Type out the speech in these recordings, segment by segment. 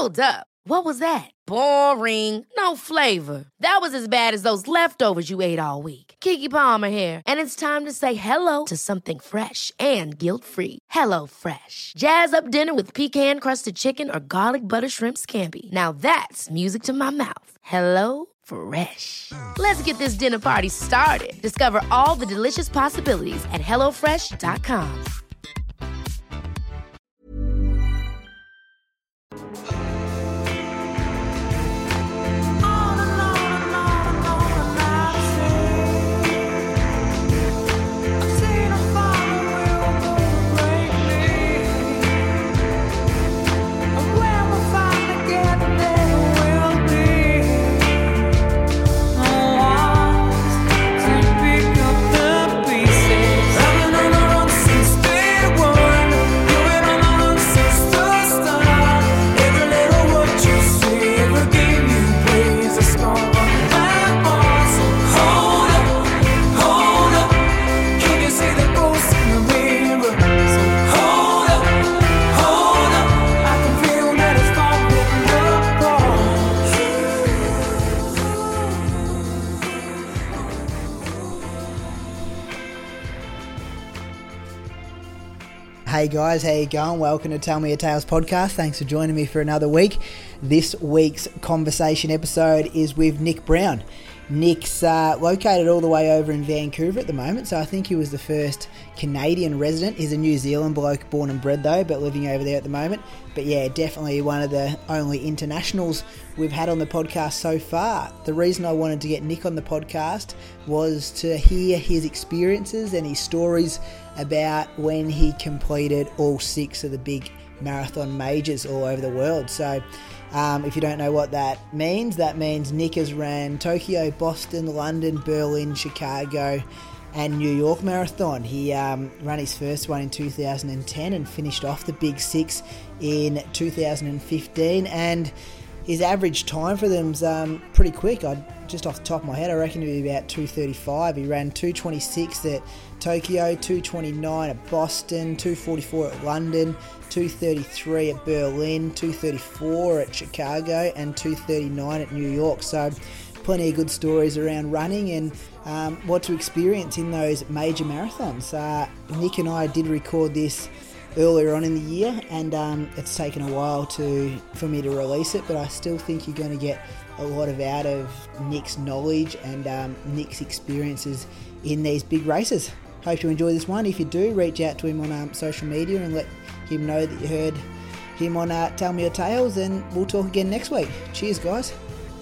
Hold up. What was that? Boring. No flavor. That was as bad as those leftovers you ate all week. Keke Palmer here. And it's time to say hello to something fresh and guilt-free. Hello Fresh. Jazz up dinner with pecan-crusted chicken or garlic butter shrimp scampi. Now that's music to my mouth. Hello Fresh. Let's get this dinner party started. Discover all the delicious possibilities at hellofresh.com. Hey guys, how you going? Welcome to Tell Me Your Tales podcast. Thanks for joining me for another week. This week's conversation episode is with Nick Brown. Nick's located all the way over in Vancouver at the moment, so I think he was the first Canadian resident. He's a New Zealand bloke, born and bred though, but living over there at the moment. But yeah, definitely one of the only internationals we've had on the podcast so far. The reason I wanted to get Nick on the podcast was to hear his experiences and his stories about when he completed all 6 of the big marathon majors all over the world. So if you don't know what that means Nick has ran Tokyo, Boston, London, Berlin, Chicago and New York Marathon. He ran his first one in 2010 and finished off the big 6 in 2015, and his average time for them's pretty quick. Just off the top of my head, I reckon it'd be about 2:35. He ran 2:26 at Tokyo, 2:29 at Boston, 2:44 at London, 2:33 at Berlin, 2:34 at Chicago, and 2:39 at New York. So plenty of good stories around running and what to experience in those major marathons. Nick and I did record this earlier on in the year, and it's taken a while for me to release it, but I still think you're going to get a lot out of Nick's knowledge and Nick's experiences in these big races. Hope you enjoy this one. If you do, reach out to him on social media and let him know that you heard him on Tell Me Your Tales, and we'll talk again next week. Cheers, guys.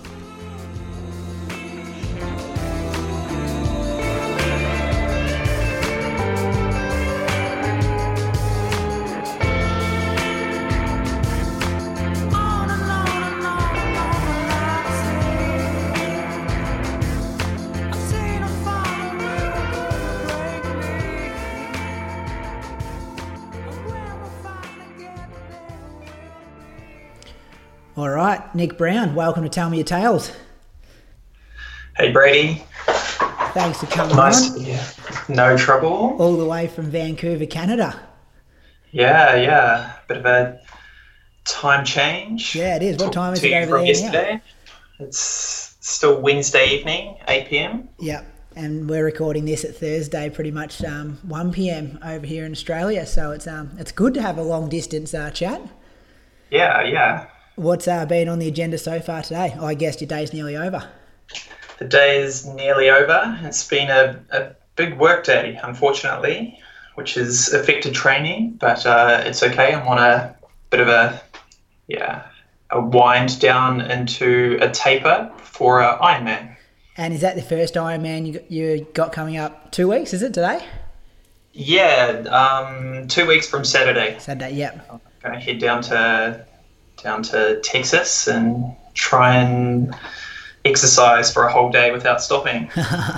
All right, Nick Brown, welcome to Tell Me Your Tales. Hey, Brady. Thanks for coming nice. on. Yeah, no trouble. All the way from Vancouver, Canada. Yeah. Bit of a time change. Yeah, it is. What time is it over there yesterday? now? It's still Wednesday evening, 8 p.m. Yep, and we're recording this at Thursday, pretty much 1 p.m. over here in Australia. So it's good to have a long distance chat. Yeah. What's been on the agenda so far today? I guess your day's nearly over. The day is nearly over. It's been a big work day, unfortunately, which has affected training, but it's okay. I'm on a bit of a wind down into a taper for Ironman. And is that the first Ironman you got coming up? 2 weeks, is it today? Yeah, 2 weeks from Saturday. Saturday, yep. I'm going to head down to Texas and try and exercise for a whole day without stopping.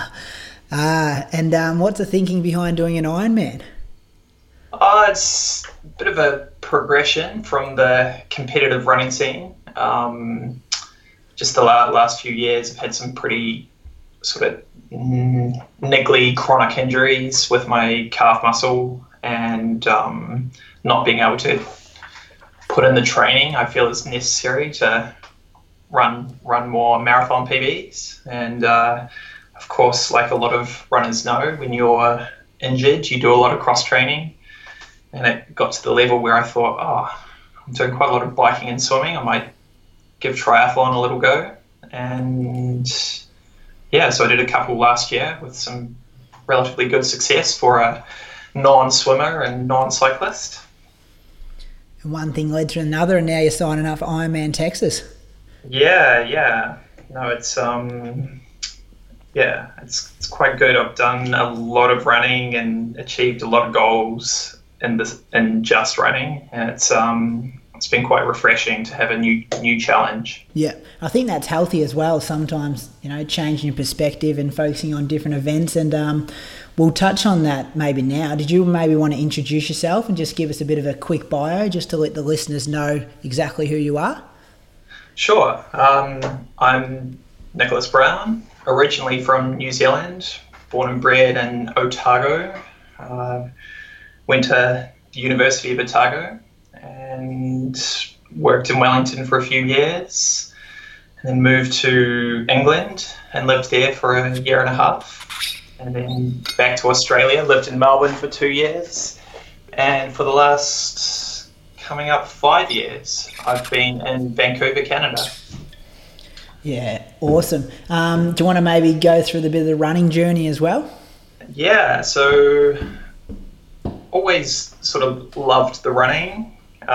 And what's the thinking behind doing an Ironman? It's a bit of a progression from the competitive running scene. Just the last few years, I've had some pretty sort of niggly chronic injuries with my calf muscle and not being able to put in the training I feel is necessary to run more marathon PBs. And of course, like a lot of runners know, when you're injured, you do a lot of cross training. And it got to the level where I thought, I'm doing quite a lot of biking and swimming. I might give triathlon a little go. And yeah, so I did a couple last year with some relatively good success for a non-swimmer and non-cyclist. And one thing led to another, and now you're signing up for Ironman Texas. Yeah. No, it's it's quite good. I've done a lot of running and achieved a lot of goals in just running, and it's been quite refreshing to have a new challenge. Yeah, I think that's healthy as well. Sometimes, changing your perspective and focusing on different events. And we'll touch on that maybe now. Did you maybe want to introduce yourself and just give us a bit of a quick bio, just to let the listeners know exactly who you are? Sure. I'm Nicholas Brown, originally from New Zealand, born and bred in Otago. Went to the University of Otago and worked in Wellington for a few years, and then moved to England and lived there for a year and a half, and then back to Australia, lived in Melbourne for 2 years, and for the last coming up 5 years I've been in Vancouver, Canada. Yeah, awesome. Do you want to maybe go through the bit of the running journey as well? Yeah, so always sort of loved the running.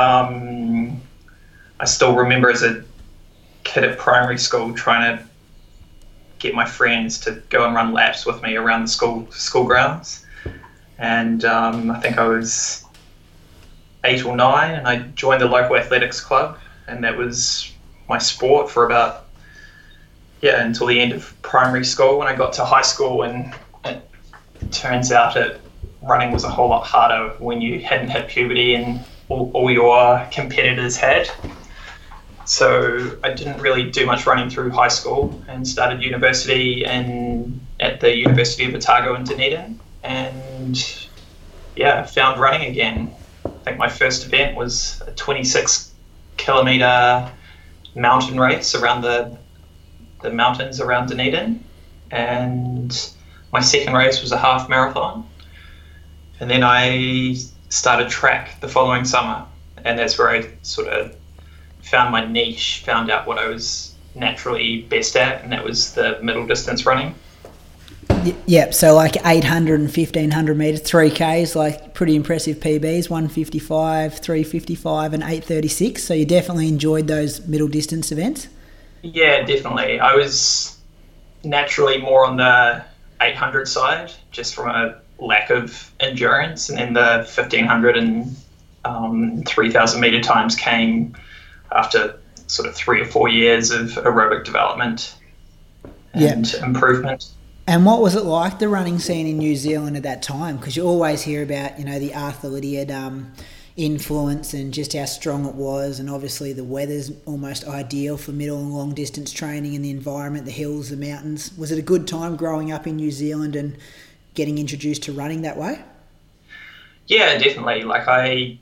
I still remember as a kid at primary school trying to get my friends to go and run laps with me around the school grounds. And I think I was 8 or 9, and I joined the local athletics club, and that was my sport for about until the end of primary school. When I got to high school, and it turns out that running was a whole lot harder when you hadn't hit puberty and all your competitors had. So I didn't really do much running through high school, and started university at the University of Otago in Dunedin, and found running again. I think my first event was a 26 kilometer mountain race around the mountains around Dunedin, and my second race was a half marathon, and then I started track the following summer, and that's where I sort of found my niche, found out what I was naturally best at, and that was the middle distance running. Yep, so like 800 and 1500 metres, 3Ks, like pretty impressive PBs, 155, 355 and 836. So you definitely enjoyed those middle distance events? Yeah, definitely. I was naturally more on the 800 side, just from a lack of endurance, and then the 1500 and 3000 metre times came after sort of 3 or 4 years of aerobic development and improvement. And what was it like, the running scene in New Zealand at that time? Because you always hear about, the Arthur Lydiard influence and just how strong it was, and obviously the weather's almost ideal for middle and long distance training, and the environment, the hills, the mountains. Was it a good time growing up in New Zealand and getting introduced to running that way? Yeah, definitely. Like I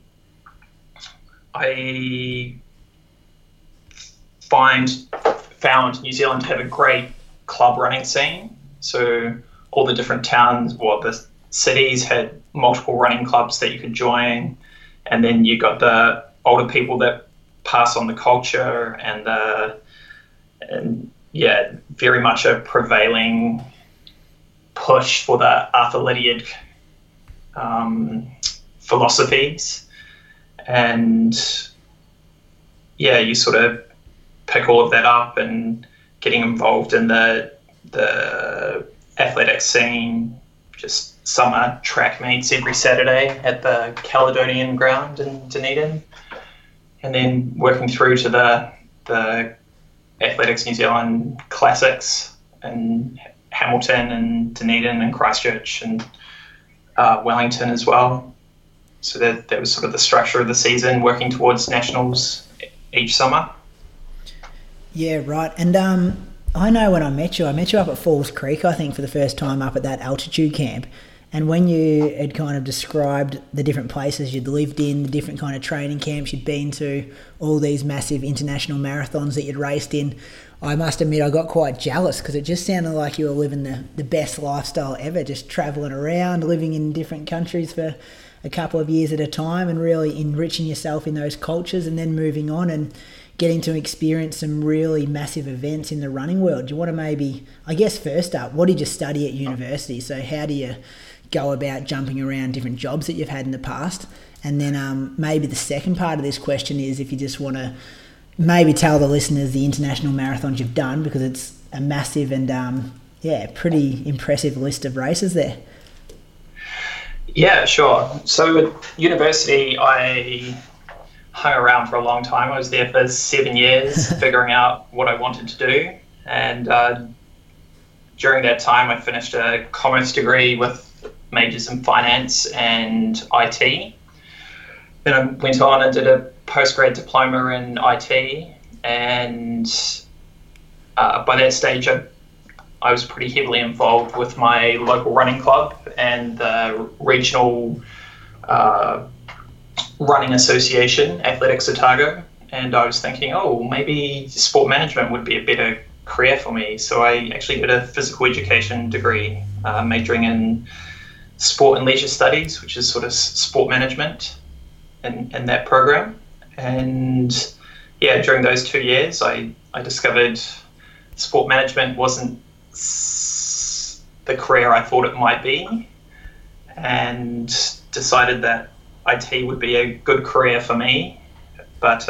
found New Zealand to have a great club running scene. So all the different towns, the cities had multiple running clubs that you could join, and then you got the older people that pass on the culture, and very much a prevailing push for the Arthur Lydiard philosophies. And you sort of pick all of that up, and getting involved in the athletic scene, just summer track meets every Saturday at the Caledonian ground in Dunedin, and then working through to the Athletics New Zealand Classics in Hamilton and Dunedin and Christchurch and Wellington as well. So that was sort of the structure of the season, working towards nationals each summer. Yeah, right. And I know when I met you up at Falls Creek, I think, for the first time up at that altitude camp. And when you had kind of described the different places you'd lived in, the different kind of training camps you'd been to, all these massive international marathons that you'd raced in, I must admit I got quite jealous, because it just sounded like you were living the best lifestyle ever, just travelling around, living in different countries for a couple of years at a time and really enriching yourself in those cultures, and then moving on and getting to experience some really massive events in the running world. Do you want to maybe, I guess first up, what did you study at university? So how do you go about jumping around different jobs that you've had in the past? And then maybe the second part of this question is if you just want to maybe tell the listeners the international marathons you've done, because it's a massive and pretty impressive list of races there. Yeah, sure. So at university, I hung around for a long time. I was there for 7 years figuring out what I wanted to do. And during that time, I finished a commerce degree with majors in finance and IT. Then I went on and did a postgrad diploma in IT. And by that stage, I was pretty heavily involved with my local running club and the regional running association, Athletics Otago. And I was thinking, maybe sport management would be a better career for me. So I actually did a physical education degree, majoring in sport and leisure studies, which is sort of sport management in that program. And yeah, during those 2 years, I discovered sport management wasn't the career I thought it might be, and decided that IT would be a good career for me. But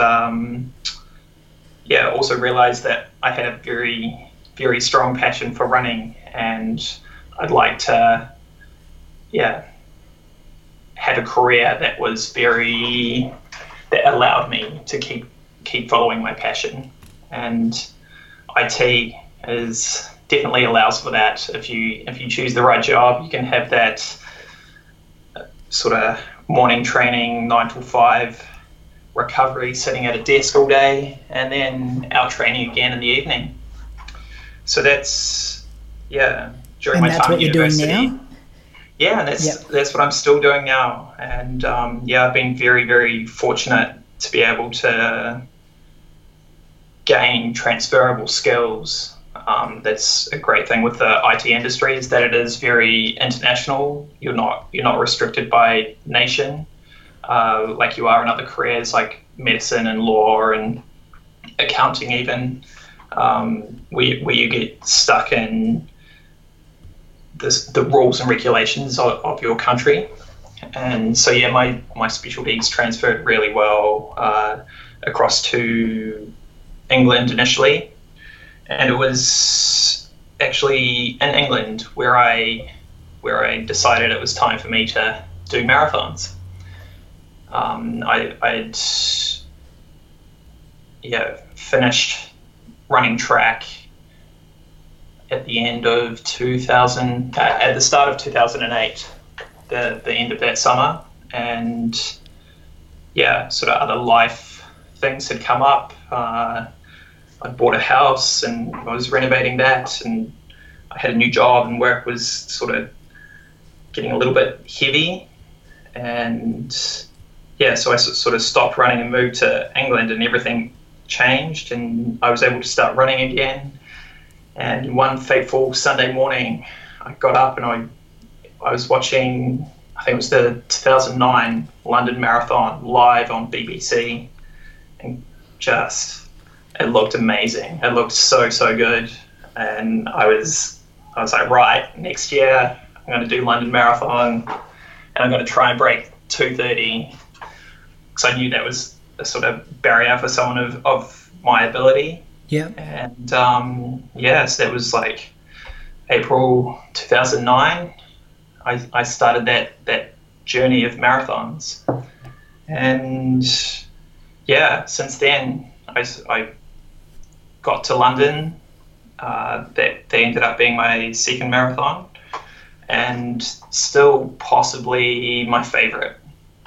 also realized that I had a very, very strong passion for running, and I'd like to, have a career that was that allowed me to keep following my passion. And IT definitely allows for that. If you choose the right job, you can have that sort of morning training, 9 to 5 recovery, sitting at a desk all day, and then out training again in the evening. So that's during my time at university. Doing now? Yeah, and that's what I'm still doing now. And I've been very, very fortunate to be able to gain transferable skills. That's a great thing with the IT industry, is that it is very international. You're not restricted by nation, like you are in other careers like medicine and law and accounting even, where you get stuck in the rules and regulations of your country. And so my specialties transferred really well across to England initially. And it was actually in England where I decided it was time for me to do marathons. I'd finished running track at the end of 2000, at the start of 2008, the end of that summer, and sort of other life things had come up. I bought a house and I was renovating that, and I had a new job, and work was sort of getting a little bit heavy. And so I sort of stopped running and moved to England, and everything changed, and I was able to start running again. And one fateful Sunday morning, I got up and I was watching, I think it was the 2009 London Marathon live on BBC, and it looked amazing. It looked so, so good. And I was like, right, next year I'm going to do London Marathon, and I'm going to try and break 2:30, because I knew that was a sort of barrier for someone of my ability. Yeah. And so that was like April 2009. I started that journey of marathons, and since then I got to London. That ended up being my second marathon, and still possibly my favorite.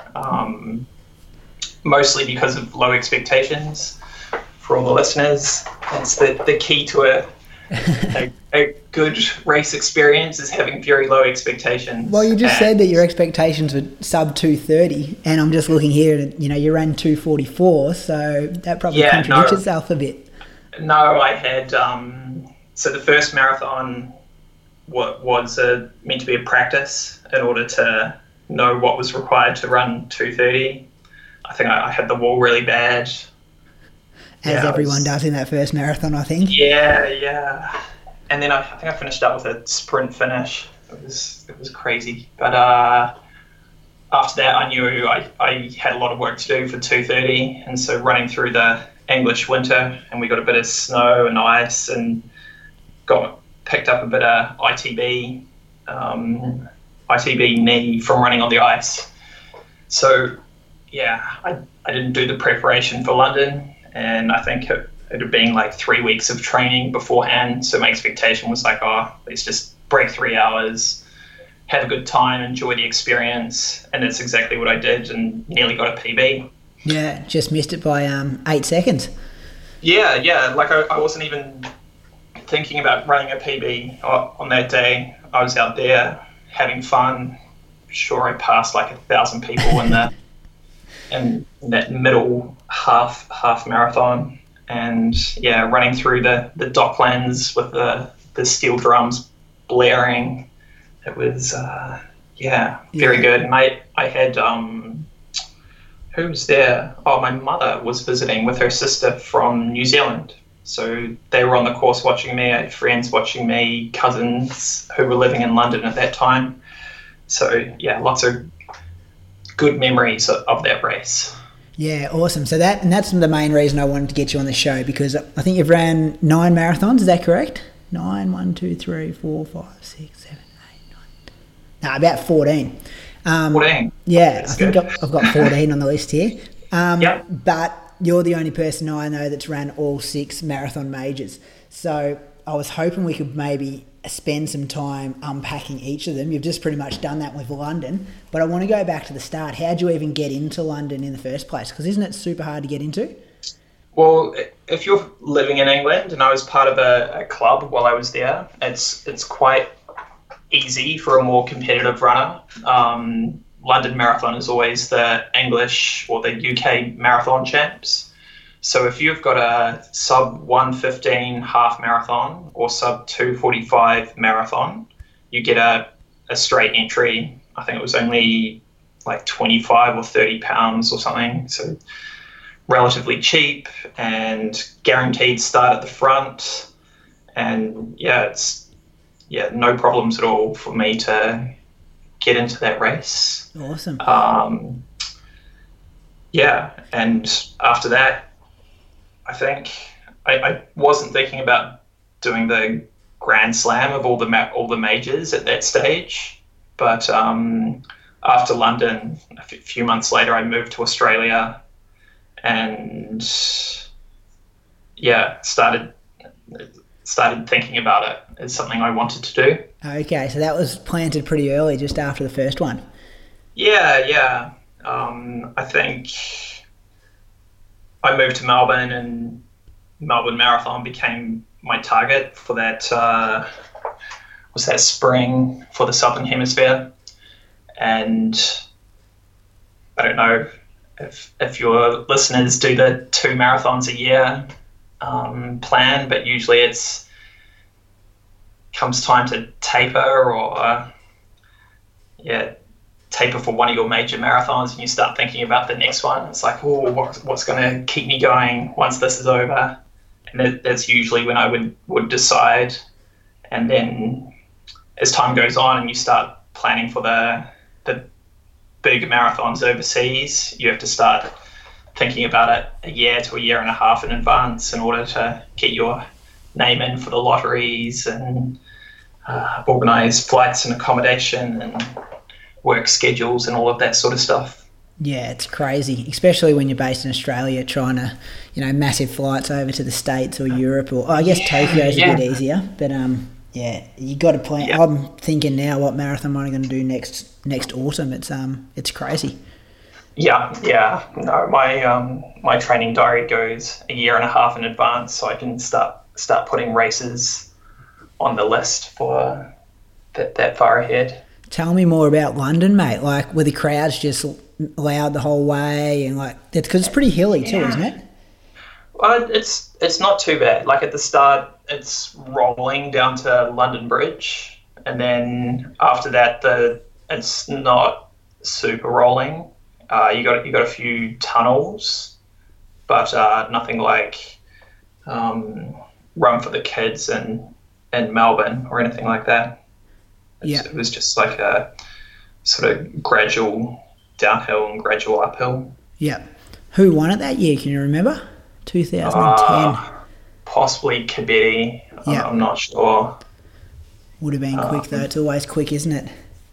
Mostly because of low expectations. For all the listeners, that's the key to good race experience is having very low expectations. Well, you just said that your expectations were sub 230, and I'm just looking here and, you ran 244, so that probably contradicts itself a bit. No, I had, so the first marathon was meant to be a practice in order to know what was required to run 230. I think I had the wall really bad. As everyone does in that first marathon, I think. Yeah. And then I think I finished up with a sprint finish. It was crazy. But after that, I knew I had a lot of work to do for 230. And so running through the English winter, and we got a bit of snow and ice, and picked up a bit of ITB knee from running on the ice. So, I didn't do the preparation for London. And I think it had been like 3 weeks of training beforehand. So my expectation was like, let's just break 3 hours, have a good time, enjoy the experience. And that's exactly what I did, and nearly got a PB. Yeah, just missed it by 8 seconds. Yeah. Like I wasn't even thinking about running a PB on that day. I was out there having fun. Sure, I passed like 1,000 people in that middle half marathon, and running through the docklands with the steel drums blaring. It was very good. And I had who was there? My mother was visiting with her sister from New Zealand, so they were on the course watching me. I had friends watching me, cousins who were living in London at that time. So lots of good memories of that race. Yeah, awesome. So that's the main reason I wanted to get you on the show, because I think you've ran 9 marathons. Is that correct? 9, 1, 2, 3, 4, 5, 6, 7, 8, 9. No, about 14. 14. Yeah, that's I think I've got 14 on the list here. Yep. But you're the only person I know that's ran all 6 marathon majors. So I was hoping we could maybe spend some time unpacking each of them. You've just pretty much done that with London, but I want to go back to the start. How'd you even get into London in the first place? Because isn't it super hard to get into? Well, if you're living in England, and I was part of a club while I was there, it's quite easy for a more competitive runner. London Marathon is always the English or the UK marathon champs. So if you've got a sub 1:15 half marathon or sub 2:45 marathon, you get a straight entry. I think it was only like 25 or 30 pounds or something. So relatively cheap and guaranteed start at the front. And it's no problems at all for me to get into that race. Awesome. And after that, I think I wasn't thinking about doing the Grand Slam of all the majors at that stage, but after London, a few months later, I moved to Australia, and started thinking about it as something I wanted to do. Okay, so that was planted pretty early, just after the first one. Yeah. I think I moved to Melbourne, and Melbourne Marathon became my target for that spring for the Southern Hemisphere. And I don't know if your listeners do the 2 marathons a year plan, but usually comes time to taper taper for one of your major marathons, and you start thinking about the next one. It's like, what's going to keep me going once this is over? And that's usually when I would decide. And then as time goes on and you start planning for the big marathons overseas, you have to start thinking about it a year to a year and a half in advance in order to get your name in for the lotteries and organise flights and accommodation and work schedules and all of that sort of stuff. Yeah, it's crazy, especially when you're based in Australia, trying to, massive flights over to the States or Europe, or I guess Tokyo's a bit easier, but you got to plan. Yeah. I'm thinking now, what marathon am I going to do next autumn? It's crazy. Yeah. No, my training diary goes a year and a half in advance, so I can start putting races on the list for that far ahead. Tell me more about London, mate. Like, were the crowds just loud the whole way, and like because it's pretty hilly too, isn't it? Well, it's not too bad. Like at the start, it's rolling down to London Bridge, and then after that, it's not super rolling. You got a few tunnels, but nothing like Run for the Kids in Melbourne or anything like that. It was just like a sort of gradual downhill and gradual uphill. Yeah. Who won it that year? Can you remember? 2010. Possibly Kibeti. Yeah. I'm not sure. Would have been quick though. It's always quick, isn't it?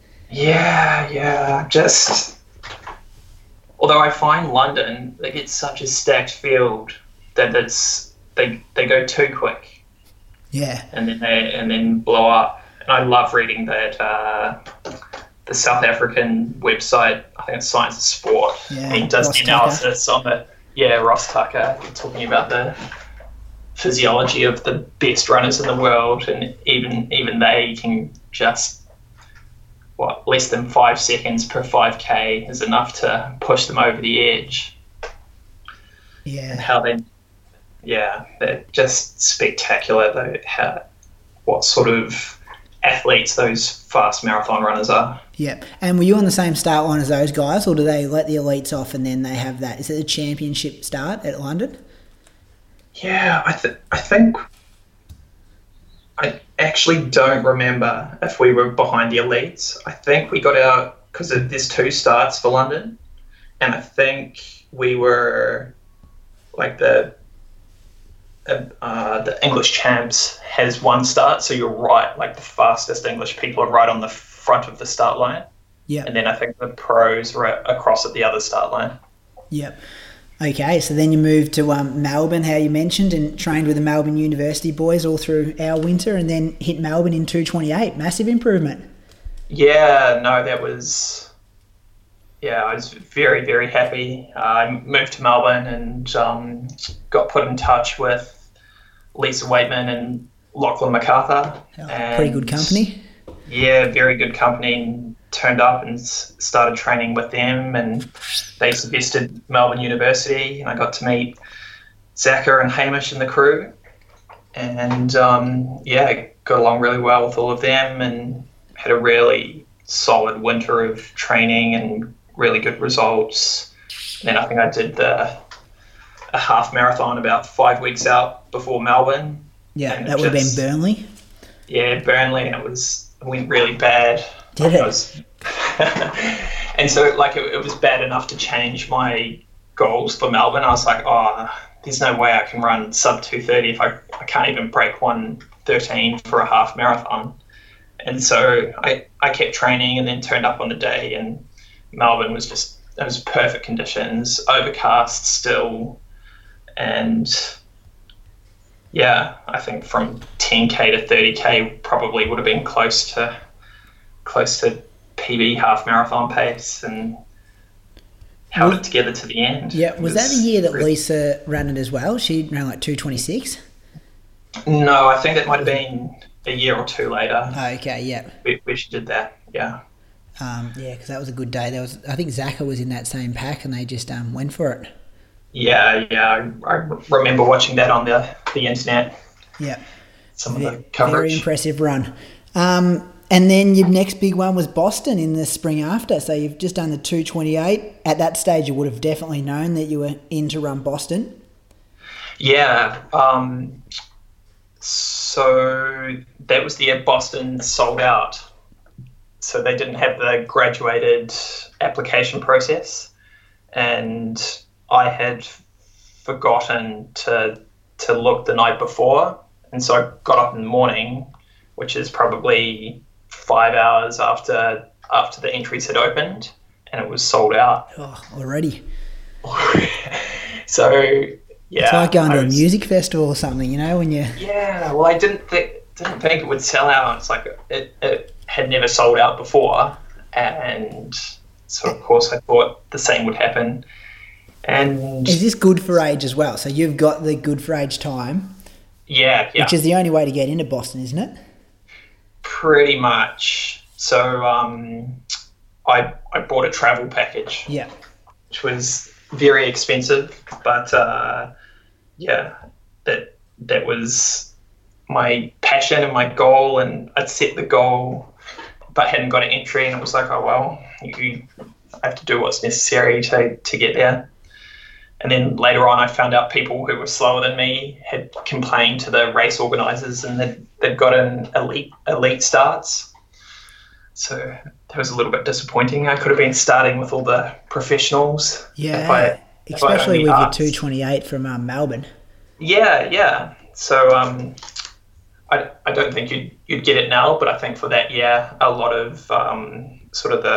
Yeah. Just although I find London, like, it's such a stacked field that they go too quick. Yeah. And then blow up. And I love reading that the South African website. I think it's Science of Sport. Yeah. He does Ross the analysis on the Ross Tucker, talking about the physiology of the best runners in the world, and even they can just less than 5 seconds per 5K is enough to push them over the edge. Yeah. And how they're just spectacular though. What sort of athletes those fast marathon runners are. Yeah. And were you on the same start line as those guys, or do they let the elites off and then they have that? Is it the championship start at London? Yeah, I think I actually don't remember if we were behind the elites. I think we got out because there's 2 starts for London, and I think we were like the English champs has 1 start, so you're right, like the fastest English people are right on the front of the start line. Yeah. And then I think the pros were across at the other start line. Yep. Okay, so then you moved to Melbourne, how you mentioned, and trained with the Melbourne University boys all through our winter, and then hit Melbourne in 2:28. Massive improvement. Yeah, no, that was... Yeah, I was very, very happy. I moved to Melbourne and got put in touch with Lisa Waitman and Lachlan MacArthur. Pretty good company. Yeah, very good company. Turned up and started training with them, and they suggested Melbourne University, and I got to meet Zaka and Hamish and the crew, and got along really well with all of them, and had a really solid winter of training and really good results. And then I think I did a half marathon about 5 weeks out before Melbourne. Yeah, that would have been Burnley. Yeah, Burnley, and it went really bad. Did it? And so, like, it was bad enough to change my goals for Melbourne. I was like, there's no way I can run sub 2:30 if I can't even break 1:13 for a half marathon. And so I kept training, and then turned up on the day, and Melbourne was it was perfect conditions, overcast still, and yeah, I think from 10K to 30K probably would have been close to PB half marathon pace, and held it together to the end. Yeah, was that the year that Lisa ran it as well? She ran like 2:26? No, I think that might have been a year or 2 later. Oh, okay, yeah. Where she did that, yeah. Because that was a good day. I think Zaka was in that same pack, and they just went for it. Yeah, I remember watching that on the internet. Yeah. Some of the coverage. Very impressive run. And then your next big one was Boston in the spring after. So you've just done the 2:28. At that stage, you would have definitely known that you were in to run Boston. Yeah. So that was the year Boston sold out. So they didn't have the graduated application process. And I had forgotten to look the night before. And so I got up in the morning, which is probably 5 hours after the entries had opened, and it was sold out. Oh, already. So, yeah. It's like going to a music festival or something, you know, when you... Yeah, well, I didn't think it would sell out. It's like it had never sold out before, and so, of course, I thought the same would happen. And is this good for age as well? So you've got the good for age time. Yeah. Which is the only way to get into Boston, isn't it? pretty much. So I bought a travel package, Yeah. which was very expensive, but that was my passion and my goal, and I'd set the goal but hadn't got an entry, and it was like, oh well, you have to do what's necessary to get there. And then later on I found out people who were slower than me had complained to the race organisers, and they'd gotten elite starts. So that was a little bit disappointing. I could have been starting with all the professionals. Yeah, especially with your 2:28 from Melbourne. Yeah. So I don't think you'd get it now, but I think for that year, a lot of sort of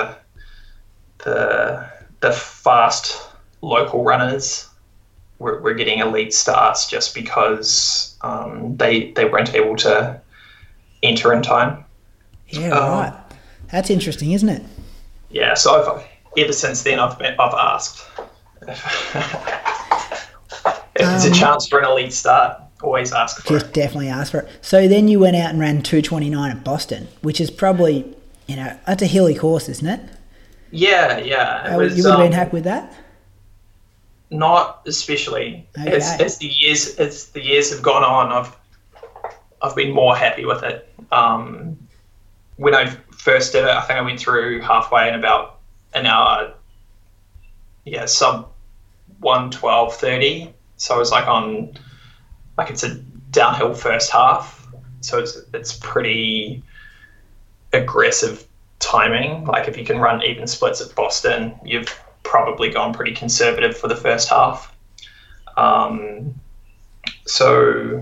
the fast local runners were getting elite starts just because they weren't able to enter in time. Yeah, right. That's interesting, isn't it? Yeah. So ever since then, I've asked if there's a chance for an elite start. Always ask for Just it. definitely ask for it. So then you went out and ran 2:29 at Boston, which is probably, that's a hilly course, isn't it? Yeah. You would have been happy with that? Not especially. Okay. As the years have gone on, I've been more happy with it. When I first did it, I think I went through halfway in about an hour. Yeah, sub 1:12:30. So I was it's a downhill first half, so it's pretty aggressive timing. Like if you can run even splits at Boston, you've probably gone pretty conservative for the first half. So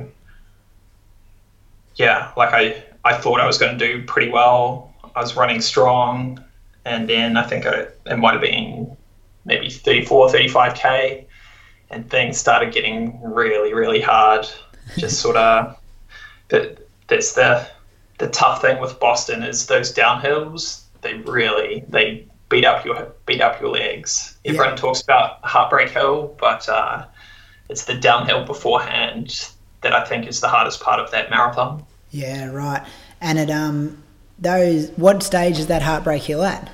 yeah, like I thought I was going to do pretty well. I was running strong, and then I think it might have been maybe 34, 35K. And things started getting really, really hard. Just sort of, that's the tough thing with Boston is those downhills. They beat up your legs. Everyone talks about Heartbreak Hill, but it's the downhill beforehand that I think is the hardest part of that marathon. Yeah, right. And at what stage is that Heartbreak Hill at?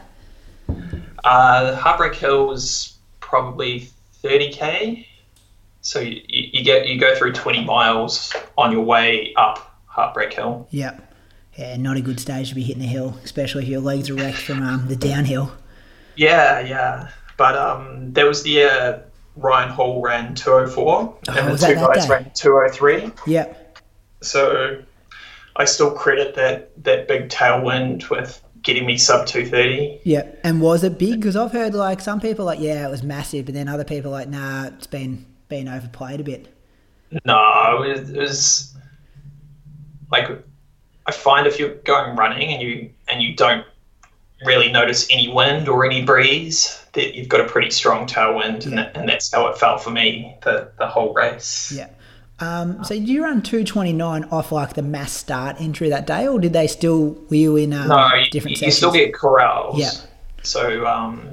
Heartbreak Hill was probably 30K. So you go through 20 miles on your way up Heartbreak Hill. Yep. Yeah, not a good stage to be hitting the hill, especially if your legs are wrecked from the downhill. Yeah. But there was the year Ryan Hall ran 2:04, and the two guys ran 2:03. Yep. So I still credit that big tailwind with getting me sub 2:30. Yeah, and was it big? Because I've heard some people it was massive, but then other people nah, it's been overplayed a bit. No, it was like I find if you're going running and you don't really notice any wind or any breeze, that you've got a pretty strong tailwind, and that's how it felt for me the whole race. Yeah. So did you run 2:29 off the mass start entry that day, or did they still wheel in different sessions? You still get corrals. Yeah. So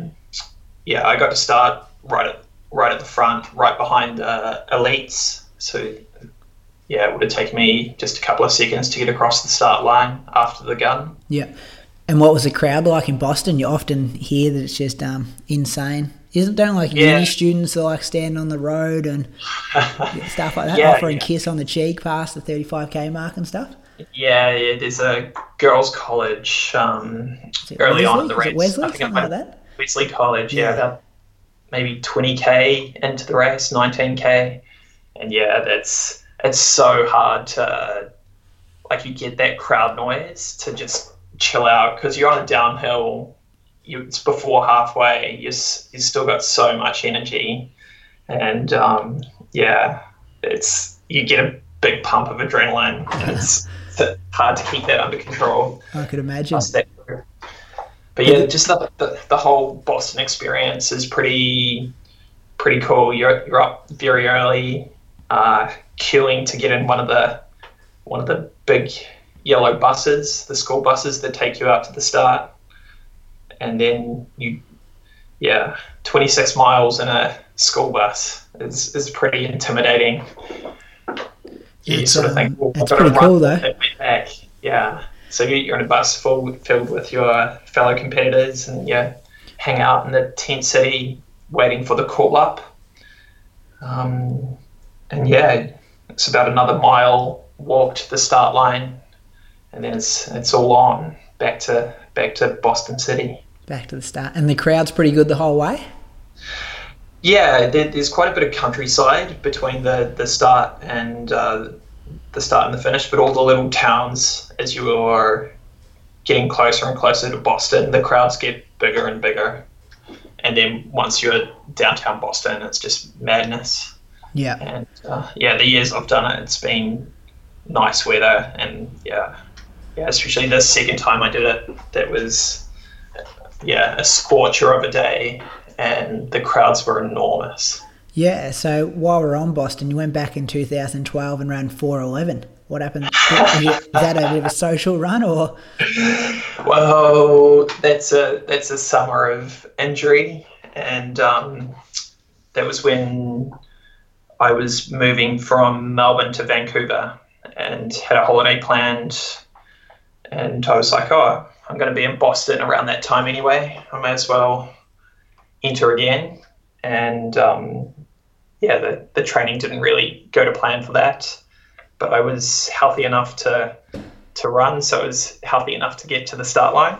I got to start right at the front, right behind elites. So yeah, it would have taken me just a couple of seconds to get across the start line after the gun. Yeah. And what was the crowd like in Boston? You often hear that it's just insane. Don't uni students that stand on the road and stuff like that, offering kiss on the cheek past the 35K mark and stuff? Yeah, there's a girls' college early on in the race. Is it Wesley, something like that? Wesley College, about maybe 20K into the race, 19K. And it's so hard to, you get that crowd noise to just chill out, because you're on a downhill. It's before halfway. You still got so much energy, and you get a big pump of adrenaline, and it's hard to keep that under control. I could imagine. But yeah, just the whole Boston experience is pretty cool. You're up very early, queuing to get in one of the big yellow buses, the school buses that take you out to the start. And then 26 miles in a school bus is pretty intimidating. You sort of think, it's pretty cool though. Back. Yeah. So you're in a bus filled with your fellow competitors, and you hang out in the tent city waiting for the call up. And yeah, it's about another mile walk to the start line, and then it's all on back to Boston City. Back to the start, and the crowd's pretty good the whole way. Yeah, there's quite a bit of countryside between the start and the finish, but all the little towns, as you are getting closer and closer to Boston, the crowds get bigger and bigger. And then once you're downtown Boston, it's just madness. Yeah. And the years I've done it, it's been nice weather, and especially the second time I did it, that was a scorcher of a day, and the crowds were enormous. Yeah, so while we're on Boston, you went back in 2012 and ran 4:11. What happened? Is that a bit of a social run, or? Well, that's a summer of injury, and that was when I was moving from Melbourne to Vancouver and had a holiday planned, and I was like, oh, I'm going to be in Boston around that time anyway. I may as well enter again. And the training didn't really go to plan for that, but I was healthy enough to run, so I was healthy enough to get to the start line.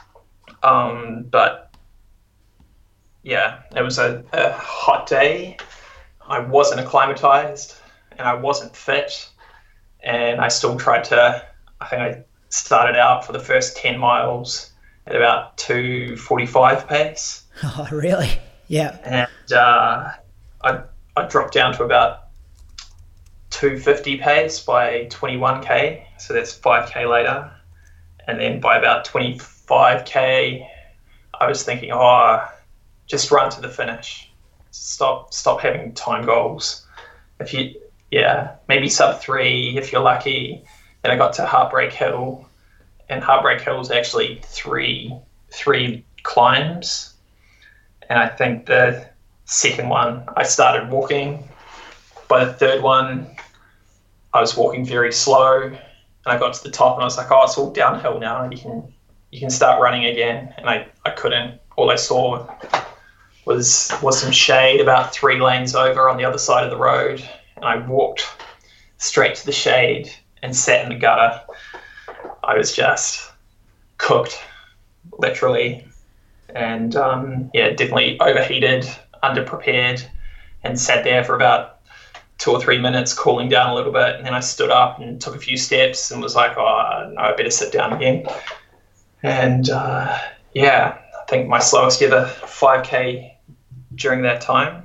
But yeah, it was a hot day. I wasn't acclimatized and I wasn't fit, and I still tried to, I think I started out for the first 10 miles at about 2:45 pace. Oh, really? Yeah. And I dropped down to about 2:50 pace by 21k, so that's 5k later. And then by about 25k, I was thinking, just run to the finish. Stop having time goals. Maybe sub 3 if you're lucky. Then I got to Heartbreak Hill, and Heartbreak Hill is actually three climbs. And I think the second one, I started walking. By the third one, I was walking very slow, and I got to the top, and I was like, it's all downhill now, and you can start running again. And I couldn't. All I saw was some shade about 3 lanes over on the other side of the road, and I walked straight to the shade and sat in the gutter. I was just cooked, literally. And definitely overheated, underprepared, and sat there for about 2 or 3 minutes, cooling down a little bit. And then I stood up and took a few steps and was like, no, I better sit down again. And I think my slowest ever 5k during that time.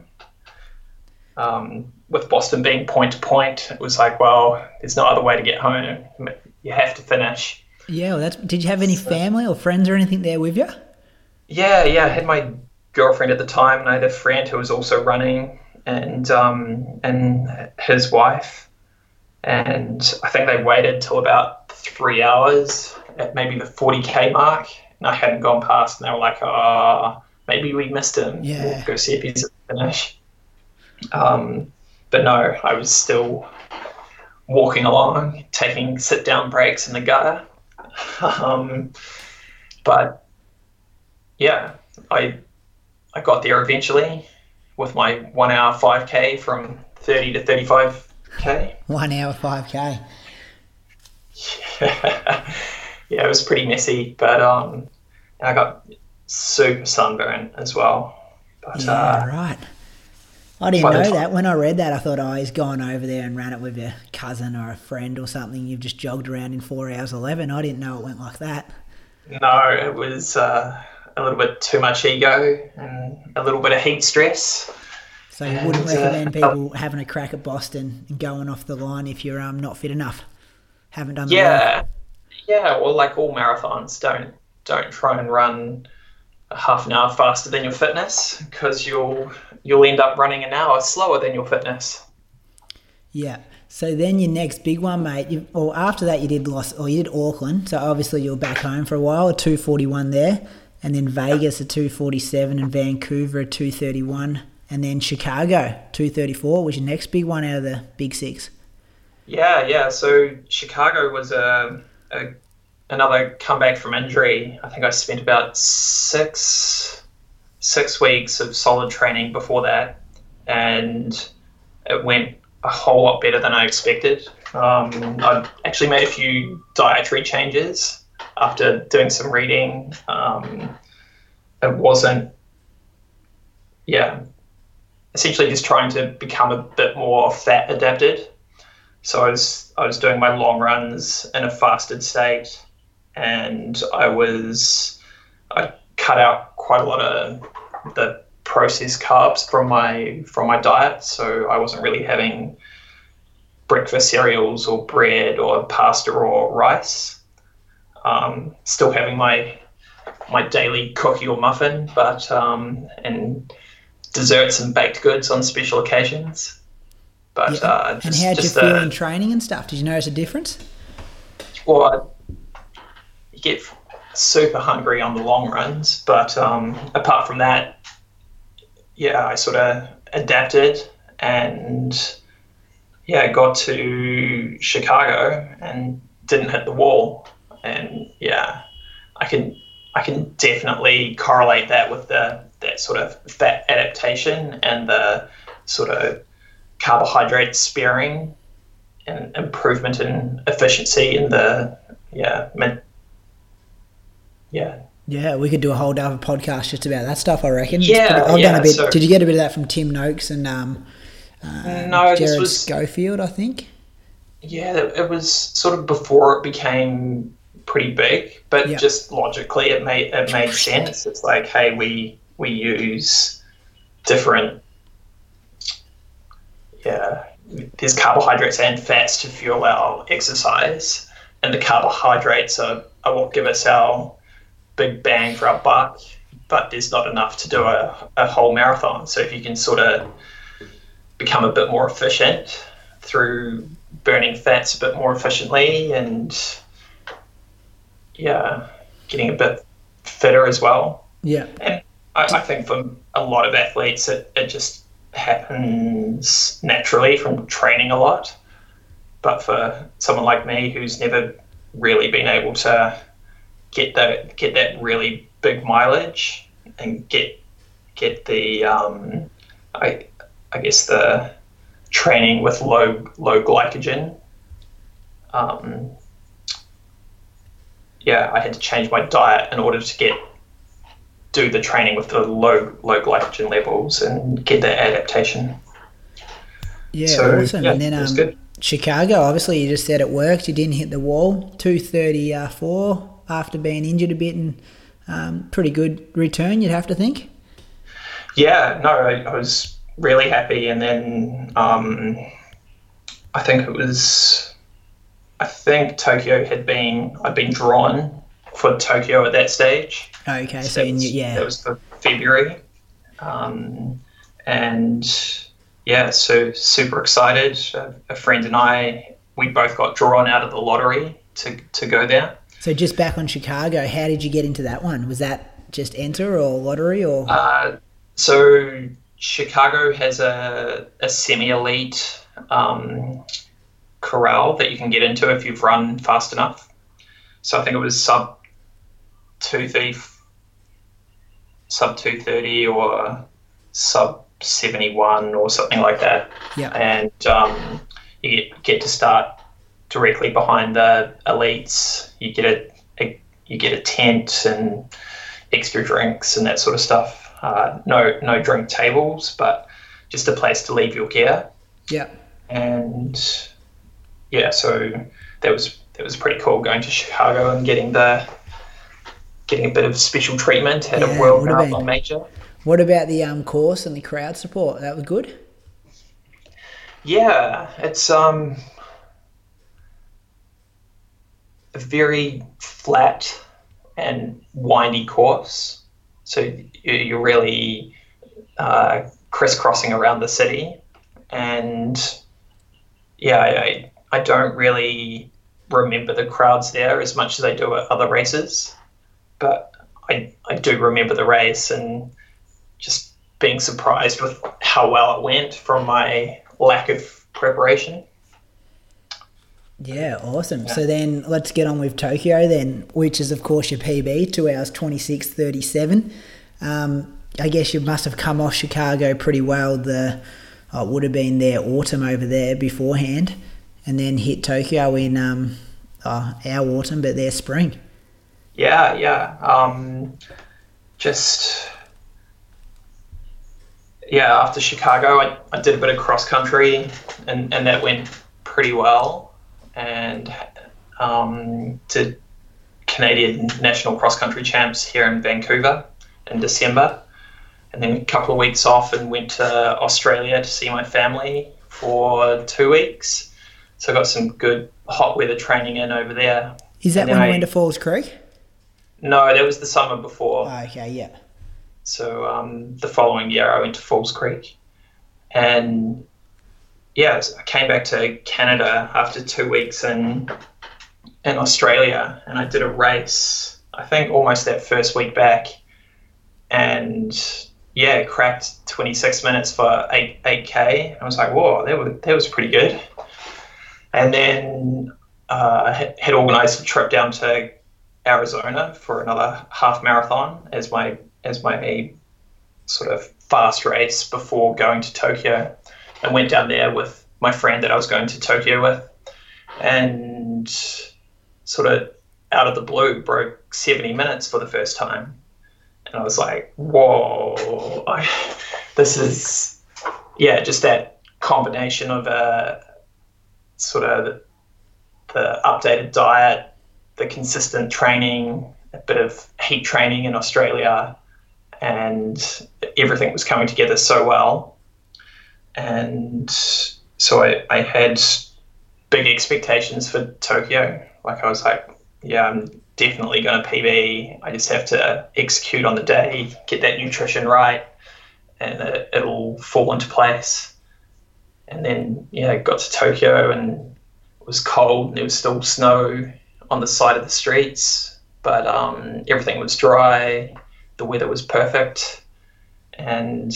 With Boston being point to point, it was like, well, there's no other way to get home. You have to finish. Yeah, well, did you have any family or friends or anything there with you? Yeah, I had my girlfriend at the time, and I had a friend who was also running, and his wife. And I think they waited till about 3 hours at maybe the 40k mark, and I hadn't gone past, and they were like, maybe we missed him. Yeah. We'll go see if he's at the finish. But no, I was still walking along, taking sit-down breaks in the gutter. But yeah, I got there eventually with my 1 hour 5k from 30 to 35k. 1 hour 5k. Yeah, it was pretty messy, but I got super sunburned as well. But right. I didn't know that. When I read that, I thought, he's gone over there and ran it with a cousin or a friend or something. You've just jogged around in 4 hours 11. I didn't know it went like that. No, it was a little bit too much ego and a little bit of heat stress. So you wouldn't recommend people having a crack at Boston and going off the line if you're not fit enough? Haven't done the work? Yeah. Well, like all marathons, don't try and run half an hour faster than your fitness, because you'll end up running an hour slower than your fitness. Yeah. So then your next big one, mate, after that you did Auckland, so obviously you were back home for a while, a 2:41 there, and then Vegas a 2:47 and Vancouver a 2:31, and then Chicago 2:34 was your next big one out of the big 6. Yeah. So Chicago was a another comeback from injury. I think I spent about six weeks of solid training before that, and it went a whole lot better than I expected. I actually made a few dietary changes after doing some reading. It wasn't, essentially just trying to become a bit more fat adapted. So I was doing my long runs in a fasted state, and I cut out quite a lot of the processed carbs from my diet. So I wasn't really having breakfast cereals or bread or pasta or rice. Still having my daily cookie or muffin, but and desserts and baked goods on special occasions. But and how'd you feel in training and stuff? Did you notice a difference? Well, you get super hungry on the long runs, but apart from that, I sort of adapted, and got to Chicago and didn't hit the wall. And I can definitely correlate that with that sort of fat adaptation and the sort of carbohydrate sparing and improvement in efficiency in the we could do a whole other podcast just about that stuff, I reckon. I've done a bit. Did you get a bit of that from Tim Noakes and no, Jared Schofield, I think? Yeah, it was sort of before it became pretty big, but just logically it made sense. It's like, hey, we use different there's carbohydrates and fats to fuel our exercise, and the carbohydrates are what give us our big bang for our buck, but there's not enough to do a whole marathon. So if you can sort of become a bit more efficient through burning fats a bit more efficiently and getting a bit fitter as well. Yeah. And I think for a lot of athletes it just happens naturally from training a lot. But for someone like me who's never really been able to get that really big mileage and get the I guess the training with low glycogen, I had to change my diet in order to do the training with the low glycogen levels and get that adaptation. Yeah, so, awesome. And then good. Chicago, obviously you just said it worked. You didn't hit the wall. 2:34 after being injured a bit, and pretty good return, you'd have to think. Yeah, no, I was really happy. And then I think Tokyo I'd been drawn for Tokyo at that stage. Okay, so that was for February, and so super excited. A friend and I, we both got drawn out of the lottery to go there. So just back on Chicago, how did you get into that one? Was that just enter or lottery or? So Chicago has a semi-elite corral that you can get into if you've run fast enough. So I think it was sub 230 or sub 71 or something like that. Yeah. And you get to start directly behind the elites. You get a tent and extra drinks and that sort of stuff. No drink tables, but just a place to leave your gear. Yeah. And so that was pretty cool, going to Chicago and getting a bit of special treatment at a World Marathon major. What about the course and the crowd support? That was good? Yeah, it's a very flat and windy course. So you're really crisscrossing around the city. And I don't really remember the crowds there as much as I do at other races. But I do remember the race and just being surprised with how well it went from my lack of preparation. Yeah, awesome. Yeah. So then let's get on with Tokyo then, which is, of course, your PB, 2 hours 26:37. I guess you must have come off Chicago pretty well. It would have been their autumn over there beforehand, and then hit Tokyo in our autumn, but their spring. Yeah. After Chicago, I did a bit of cross country, and that went pretty well. And did Canadian National Cross Country Champs here in Vancouver in December. And then a couple of weeks off and went to Australia to see my family for 2 weeks. So I got some good hot weather training in over there. Is that when you went to Falls Creek? No, that was the summer before. Oh, okay, yeah. So the following year I went to Falls Creek. And I came back to Canada after 2 weeks in Australia, and I did a race, I think almost that first week back, and cracked 26 minutes for 8K. I was like, whoa, that was pretty good. And then had organised a trip down to Arizona for another half marathon as my sort of fast race before going to Tokyo. I went down there with my friend that I was going to Tokyo with, and sort of out of the blue broke 70 minutes for the first time. And I was like, whoa, this is, just that combination of sort of the updated diet, the consistent training, a bit of heat training in Australia, and everything was coming together so well. And so I had big expectations for Tokyo. Like I was like, I'm definitely going to PB. I just have to execute on the day, get that nutrition right, and it'll fall into place. And then, got to Tokyo, and it was cold, and there was still snow on the side of the streets, but everything was dry. The weather was perfect, and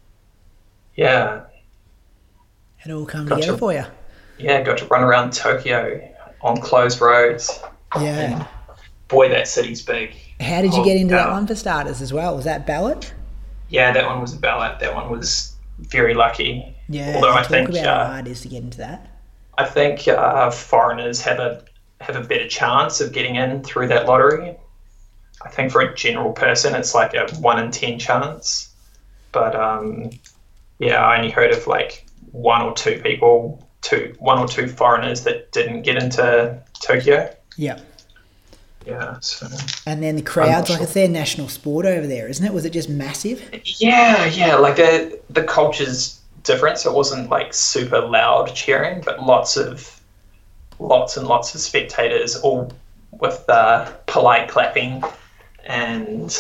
it all come together for you. Yeah, got to run around Tokyo on closed roads. Yeah. And boy, that city's big. How did you get into that one for starters as well? Was that ballot? Yeah, that one was a ballot. That one was very lucky. Yeah, although I think about how hard it is to get into that. I think foreigners have a better chance of getting in through that lottery. I think for a general person, it's like a 1 in 10 chance. But I only heard of like one or two foreigners that didn't get into Tokyo. Yeah. Yeah. So. And then the crowds, like it's their national sport over there, isn't it? Was it just massive? Yeah. Like the culture's different, so it wasn't like super loud cheering, but lots and lots of spectators, all with polite clapping, and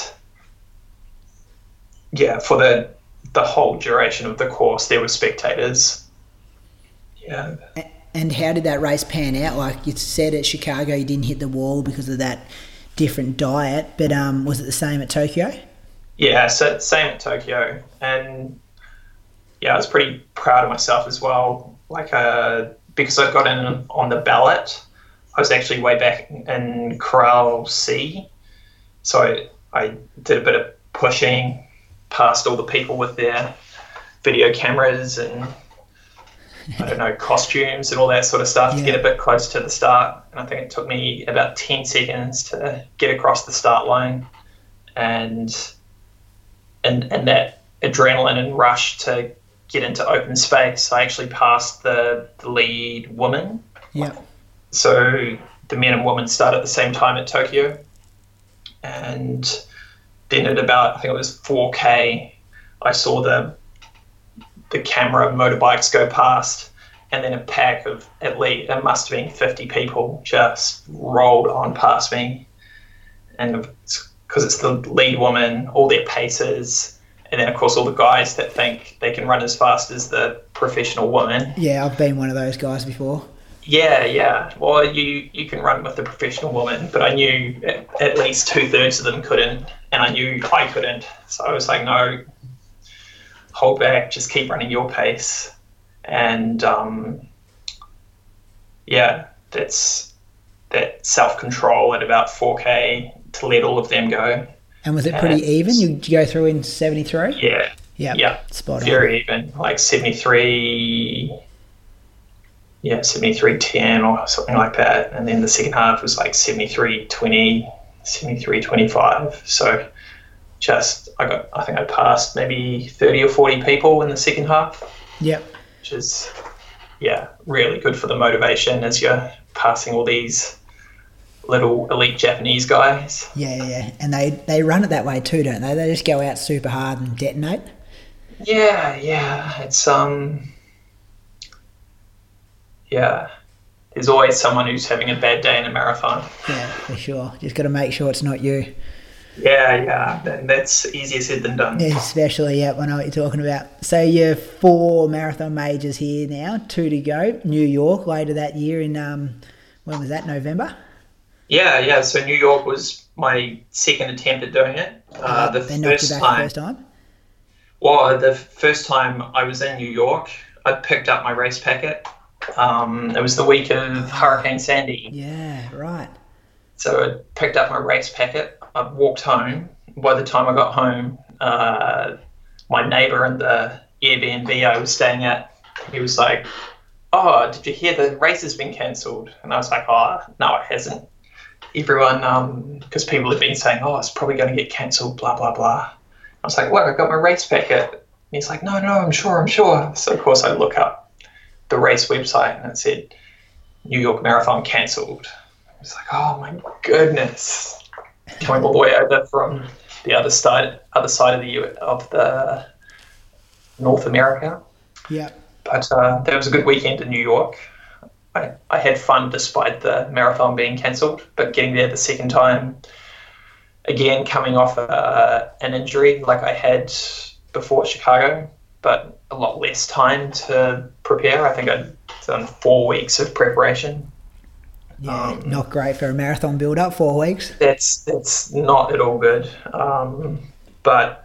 for the whole duration of the course there were spectators. Yeah. And how did that race pan out? Like you said at Chicago you didn't hit the wall because of that different diet, but was it the same at Tokyo? Yeah, so same at Tokyo, and I was pretty proud of myself as well. Like because I got in on the ballot, I was actually way back in Corral C, so I did a bit of pushing past all the people with their video cameras and costumes and all that sort of stuff to get a bit close to the start. And I think it took me about 10 seconds to get across the start line, and that adrenaline and rush to get into open space. I actually passed the lead woman. Yeah. So the men and women start at the same time at Tokyo, and then at about, I think it was 4K, I saw the camera motorbikes go past, and then a pack of at least, it must have been 50 people just rolled on past me. And because it's the lead woman, all their paces, and then of course all the guys that think they can run as fast as the professional woman. Yeah, I've been one of those guys before. Yeah. Well, you can run with the professional woman, but I knew at least 2/3 of them couldn't, and I knew I couldn't. So I was like, no, hold back, just keep running your pace. And that's that self-control at about 4K to let all of them go. And was it pretty even? You go through in 73? Yeah. Yeah. Spot on. Very even, like 73, 73-10 or something like that. And then the second half was like 73-20, 73-25. So I think I passed maybe 30 or 40 people in the second half. Yep. Which is, really good for the motivation as you're passing all these little elite Japanese guys. Yeah. And they run it that way too, don't they? They just go out super hard and detonate. Yeah. It's, there's always someone who's having a bad day in a marathon. Yeah, for sure. Just got to make sure it's not you. Yeah. That's easier said than done. Yeah, especially, I know what you're talking about. So you're 4 marathon majors here now, 2 to go. New York later that year in, when was that, November? Yeah. So New York was my second attempt at doing it. They knocked you back the first time? Well, the first time I was in New York, I picked up my race packet. It was the week of Hurricane Sandy. Yeah, right. So I picked up my race packet. I walked home. By the time I got home, my neighbour in the Airbnb I was staying at, he was like, "Oh, did you hear the race has been cancelled?" And I was like, "Oh, no, it hasn't." Everyone, because people have been saying, "Oh, it's probably going to get cancelled, blah, blah, blah." I was like, "What? I got my race packet." And he's like, No, I'm sure. So, of course, I look up the race website and it said, New York Marathon cancelled. I was like, oh, my goodness. Coming all the way over from the other side of the North America. Yeah. But that was a good weekend in New York. I had fun despite the marathon being cancelled, but getting there the second time, again, coming off an injury like I had before Chicago, but a lot less time to prepare. I think I'd done 4 weeks of preparation. Yeah, not great for a marathon build-up, 4 weeks. That's not at all good. But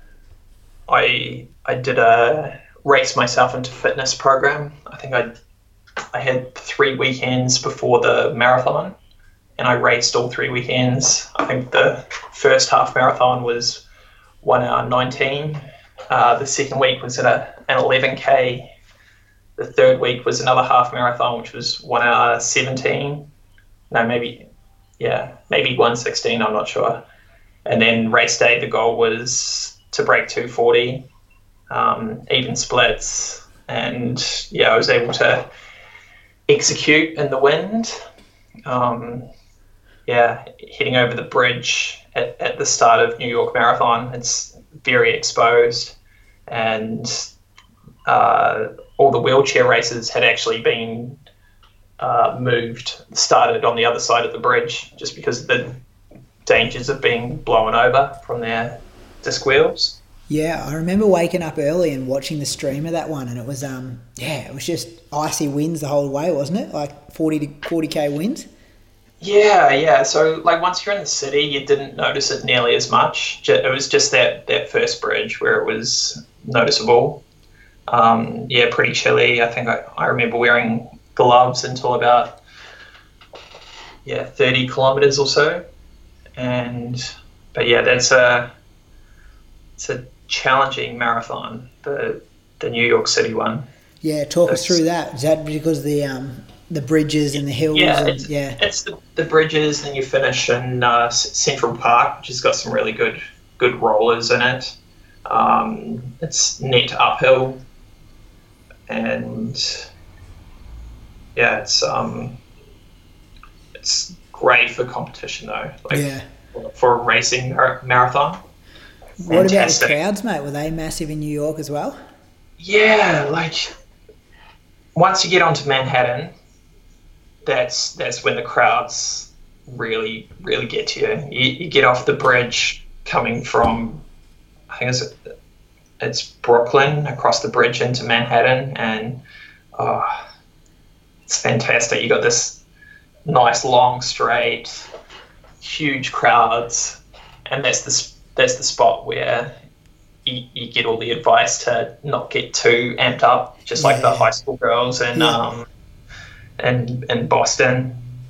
I did race myself into fitness program. I think I had 3 weekends before the marathon, and I raced all 3 weekends. I think the first half marathon was 1 hour 19. The second week was an 11K. The third week was another half marathon, which was 1 hour 17. No, maybe 1:16. I'm not sure. And then race day, the goal was to break 2:40, even splits. And I was able to execute in the wind. Heading over the bridge at the start of New York Marathon, it's very exposed, and all the wheelchair races had actually been started on the other side of the bridge, just because of the dangers of being blown over from their disc wheels. Yeah, I remember waking up early and watching the stream of that one, and it was it was just icy winds the whole way, wasn't it? Like 40k winds. Yeah. So like once you're in the city, you didn't notice it nearly as much. It was just that first bridge where it was noticeable. Pretty chilly. I think I remember wearing gloves until about 30 kilometers or so. But it's a challenging marathon, the New York City one. Yeah, talk us through that. Is that because the bridges and the hills? It's the bridges, and you finish in Central Park, which has got some really good rollers in it. It's net uphill, and it's great for competition though. For a racing marathon. What about the crowds, mate? Were they massive in New York as well? Yeah, like once you get onto Manhattan, that's when the crowds really, really get to you. You get off the bridge coming from, I think it's Brooklyn, across the bridge into Manhattan, and it's fantastic. You got this nice long straight, huge crowds, and that's the spot where you get all the advice to not get too amped up, just like the high school girls in Boston.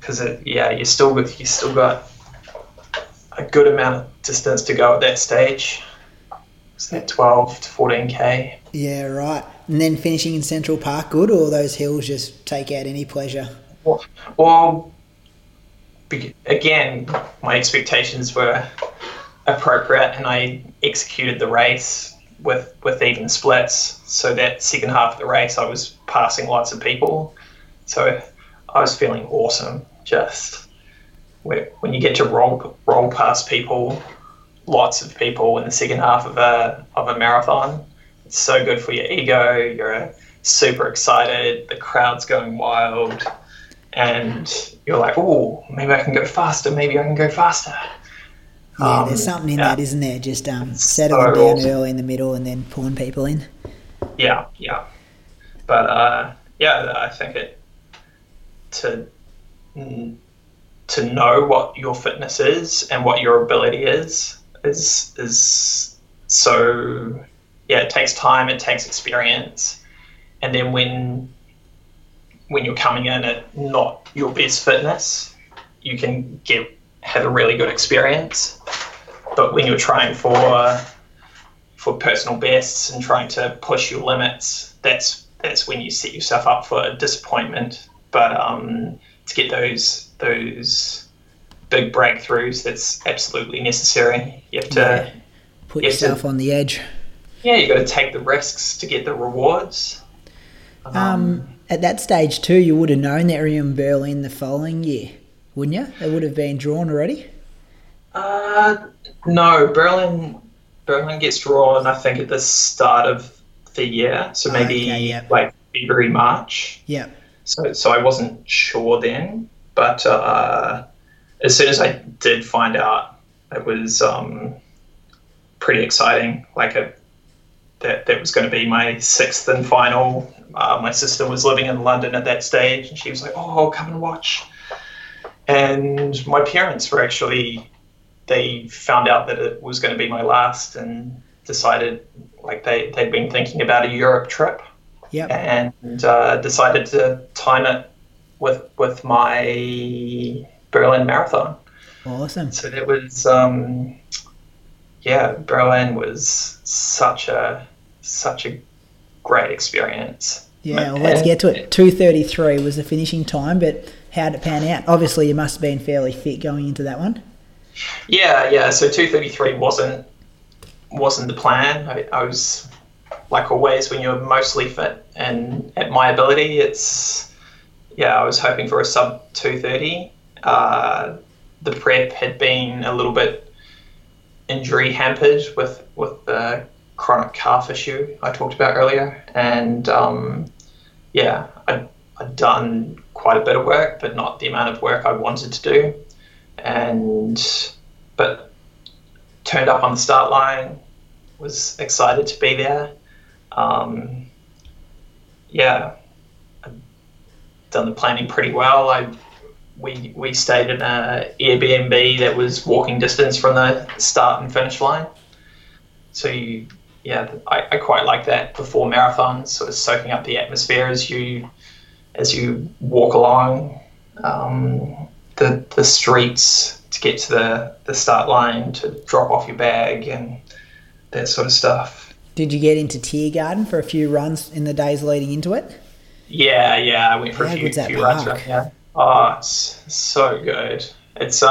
because you still got a good amount of distance to go at that stage. It's that 12 to 14k. Yeah, right. And then finishing in Central Park, good, or those hills just take out any pleasure? Well, again, my expectations were appropriate, and I executed the race with even splits. So that second half of the race, I was passing lots of people. So I was feeling awesome. Just when you get to roll past people, lots of people in the second half of a marathon, it's so good for your ego. You're super excited. The crowd's going wild, and you're like, "Oh, maybe I can go faster. Maybe I can go faster." Yeah, there's something in that, isn't there? Just settling down early in the middle and then pulling people in. Yeah. But I think to know what your fitness is and what your ability is so, it takes time, it takes experience, and then when you're coming in at not your best fitness, you can have a really good experience. But when you're trying for personal bests and trying to push your limits, that's when you set yourself up for disappointment. But to get those big breakthroughs, that's absolutely necessary. You have to put yourself on the edge. Yeah, you got to take the risks to get the rewards. At that stage too, you would have known that you were in Berlin the following year, wouldn't you? They would have been drawn already. No, Berlin gets drawn, I think, at the start of the year, so maybe like February, March. Yeah. So I wasn't sure then, but as soon as I did find out, it was pretty exciting. Like that was going to be my sixth and final. My sister was living in London at that stage, and she was like, "Oh, come and watch." And my parents were they found out that it was going to be my last and decided, like, they'd been thinking about a Europe trip. Yep. And decided to time it with my Berlin Marathon. Awesome. So that was, Berlin was such a great experience. Yeah, well, let's get to it. 2:33 was the finishing time, but how did it pan out? Obviously, you must have been fairly fit going into that one. Yeah. So 2:33 wasn't the plan. I was, like always, when you're mostly fit and at my ability, I was hoping for a sub 2:30. The prep had been a little bit injury hampered with the chronic calf issue I talked about earlier, and I'd done quite a bit of work, but not the amount of work I wanted to do, but turned up on the start line, was excited to be there. I'd done the planning pretty well. We stayed in a Airbnb that was walking distance from the start and finish line. So I quite like that before marathons, sort of soaking up the atmosphere as you walk along the streets to get to the start line, to drop off your bag and that sort of stuff. Did you get into Tiergarten for a few runs in the days leading into it? Yeah, I went for a few runs around here. Oh, it's so good. It's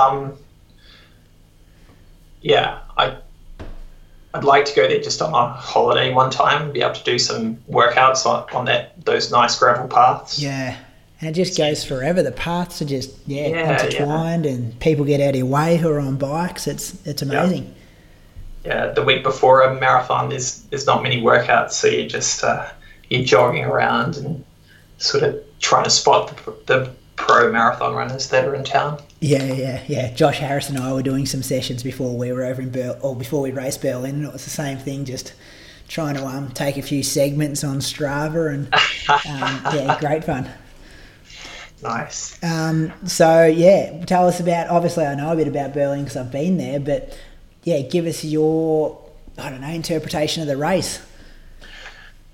I'd like to go there just on a holiday one time and be able to do some workouts on those nice gravel paths. Yeah, and it just goes forever. The paths are just intertwined, and people get out of your way who are on bikes. It's amazing. Yeah, the week before a marathon, there's not many workouts, so you just you're jogging around and sort of trying to spot the pro marathon runners that are in town. Yeah. Josh Harris and I were doing some sessions before we were over in before we raced Berlin, and it was the same thing, just trying to take a few segments on Strava, and great fun. Nice. So tell us about. Obviously, I know a bit about Berlin because I've been there, but give us your interpretation of the race.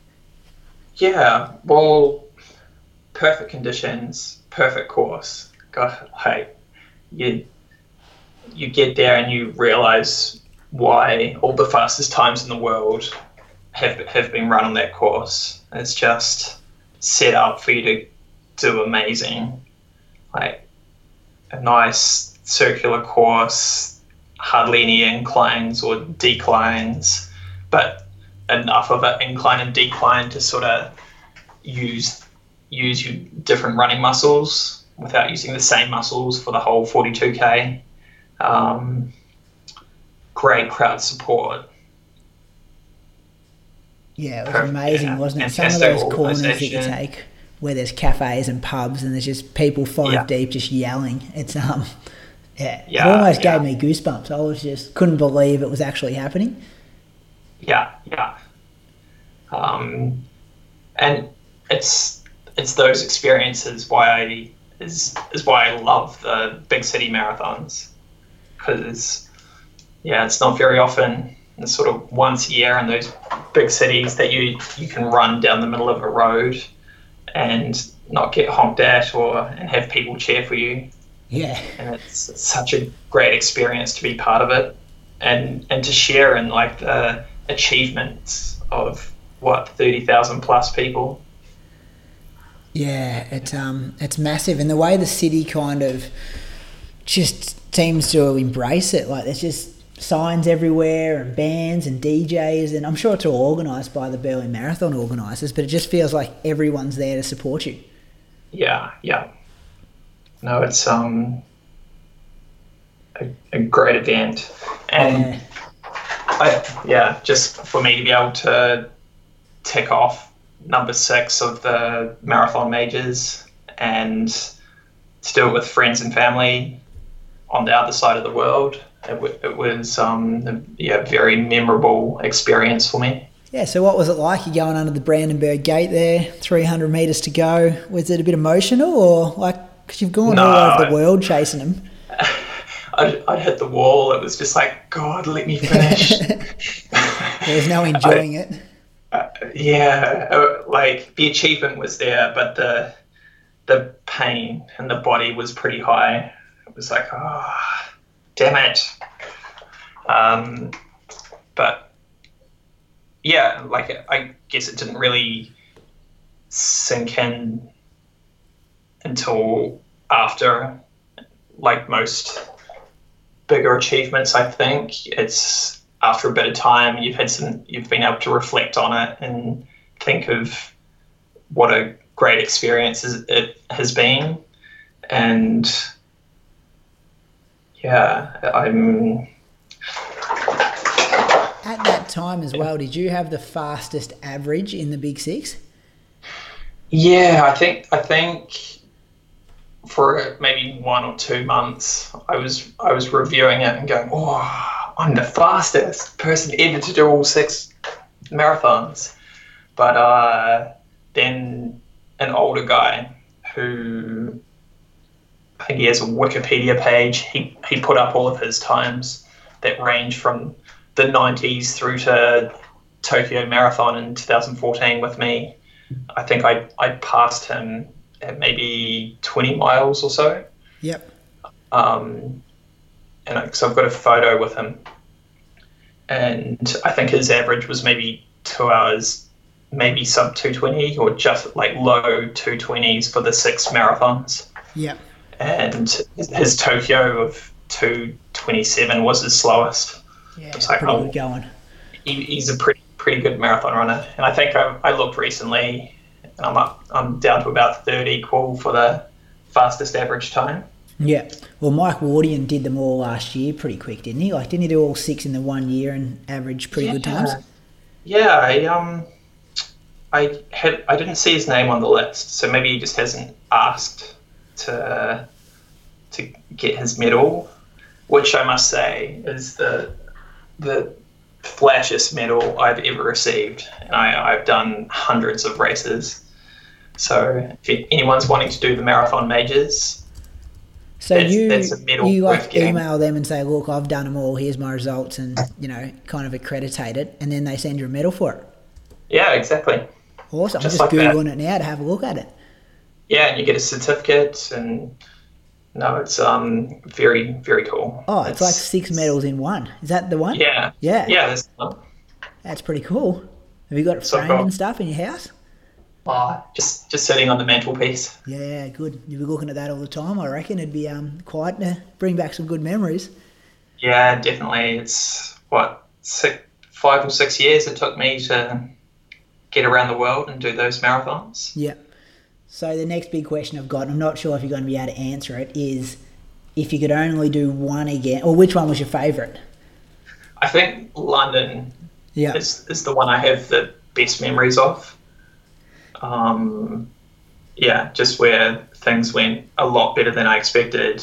Yeah, well, perfect conditions, perfect course. God, hey, you get there and you realise why all the fastest times in the world have been run on that course. It's just set up for you to do amazing, like a nice circular course, hardly any inclines or declines, but enough of an incline and decline to sort of use your different running muscles without using the same muscles for the whole 42K. Great crowd support. Yeah, it was amazing, wasn't it? Some of those corners that you take where there's cafes and pubs and there's just people five deep just yelling. It's it almost gave me goosebumps. I was just couldn't believe it was actually happening. Yeah. And it's those experiences why I love the big city marathons, because it's not very often. It's sort of once a year in those big cities that you can run down the middle of a road and not get honked at and have people cheer for you. Yeah. And it's such a great experience to be part of it and to share in like the achievements of 30,000 plus people. Yeah, it's massive, and the way the city kind of just seems to embrace it. Like there's just signs everywhere and bands and DJs, and I'm sure it's all organised by the Berlin Marathon organisers, but it just feels like everyone's there to support you. Yeah. No, it's a great event, and just for me to be able to tick off number 6 of the marathon majors and to do it with friends and family on the other side of the world. It was a very memorable experience for me. Yeah, so what was it like? You're going under the Brandenburg Gate there, 300 metres to go. Was it a bit emotional, or because you've gone all over the world chasing them? I'd hit the wall. It was just like, God, let me finish. There's no enjoying it. Like the achievement was there, but the pain in the body was pretty high. It was like, oh, damn it. But yeah, like I guess it didn't really sink in until after, like most bigger achievements. I think it's after a bit of time you've been able to reflect on it and think of what a great experience it has been. And I'm at that time as well. Did you have the fastest average in the Big Six? Yeah, I think for maybe 1 or 2 months, I was reviewing it and going, oh, I'm the fastest person ever to do all 6 marathons. But then an older guy who, I think he has a Wikipedia page, he put up all of his times that range from the 90s through to Tokyo Marathon in 2014 with me. I think I passed him at maybe 20 miles or so. Yep. So I've got a photo with him, and I think his average was maybe 2 hours, maybe sub 220 or just like low 220s for the 6 marathons. Yep. And his Tokyo of 2:27 was his slowest. Yeah, it's like, pretty good going. He's a pretty good marathon runner, and I think I looked recently, and I'm down to about 30 equal for the fastest average time. Yeah, well, Mike Wardian did them all last year pretty quick, didn't he? Like, didn't he do all 6 in the 1 year and average pretty good times? Yeah, I didn't see his name on the list, so maybe he just hasn't asked to get his medal, which I must say is the flashiest medal I've ever received. And I've done hundreds of races, so if anyone's wanting to do the marathon majors, so that's a medal you worth getting. Email them and say, look, I've done them all, here's my results, and kind of accreditate it, and then they send you a medal for it. Yeah, exactly. Awesome. I'm just like Googling it now to have a look at it. Yeah, and you get a certificate and no, it's very, very cool. Oh, it's like 6 medals in one. Is that the one? Yeah. Yeah. Yeah, that's the one. That's pretty cool. Have you got it So framed cool. and stuff in your house? Just sitting on the mantelpiece. Yeah, good. You'll be looking at that all the time, I reckon. It'd be quite to bring back some good memories. Yeah, definitely. It's 5 or 6 years it took me to get around the world and do those marathons. Yeah. So the next big question I've got, and I'm not sure if you're going to be able to answer it, is if you could only do one again, or which one was your favourite? I think London is the one I have the best memories of. Yeah, just where things went a lot better than I expected.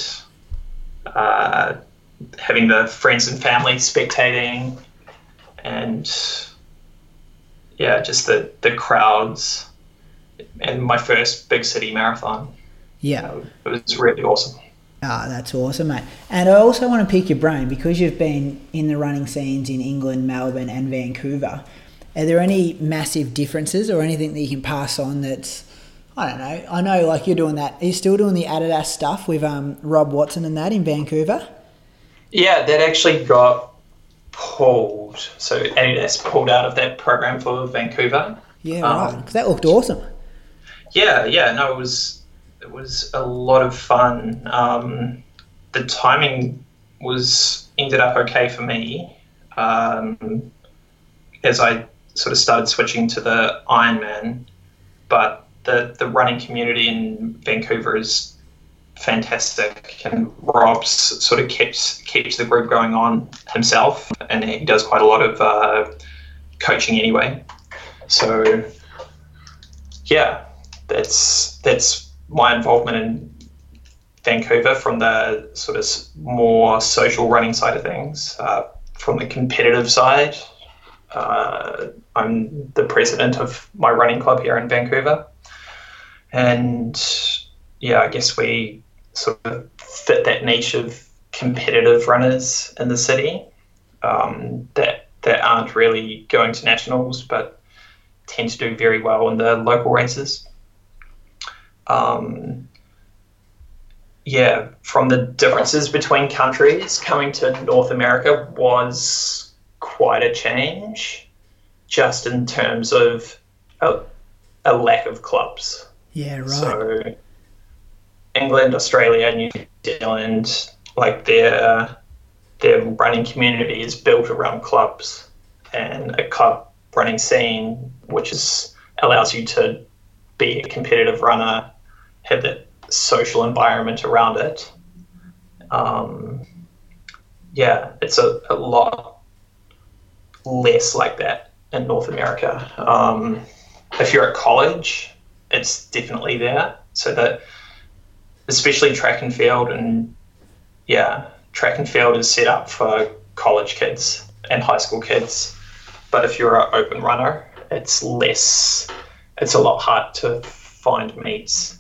Having the friends and family spectating, and yeah, just the crowds, and my first big city marathon. Yeah. It was really awesome. Ah, that's awesome, mate. And I also want to pick your brain, because you've been in the running scenes in England, Melbourne and Vancouver. Are there any massive differences or anything that you can pass on that's, I don't know, I know like you're doing that. Are you still doing the Adidas stuff with Rob Watson and that in Vancouver? Yeah, that actually got pulled. So Adidas pulled out of that program for Vancouver. Yeah, right. Because that looked awesome. Yeah, no, it was a lot of fun. The timing ended up okay for me, as I sort of started switching to the Ironman. But the running community in Vancouver is fantastic, and Rob's sort of keeps the group going on himself, and he does quite a lot of coaching anyway. So yeah, that's my involvement in Vancouver from the sort of more social running side of things. From the competitive side, I'm the president of my running club here in Vancouver, and yeah, I guess we sort of fit that niche of competitive runners in the city that aren't really going to nationals but tend to do very well in the local races. Yeah, from the differences between countries, coming to North America was quite a change, just in terms of a lack of clubs. Yeah, right. So England, Australia, New Zealand, like their running community is built around clubs, and a club running scene which allows you to be a competitive runner, have that social environment around it. Yeah, it's a lot less like that in North America. If you're at college, it's definitely there. So that, especially track and field, and yeah, track and field is set up for college kids and high school kids. But if you're an open runner, it's a lot harder to find meets.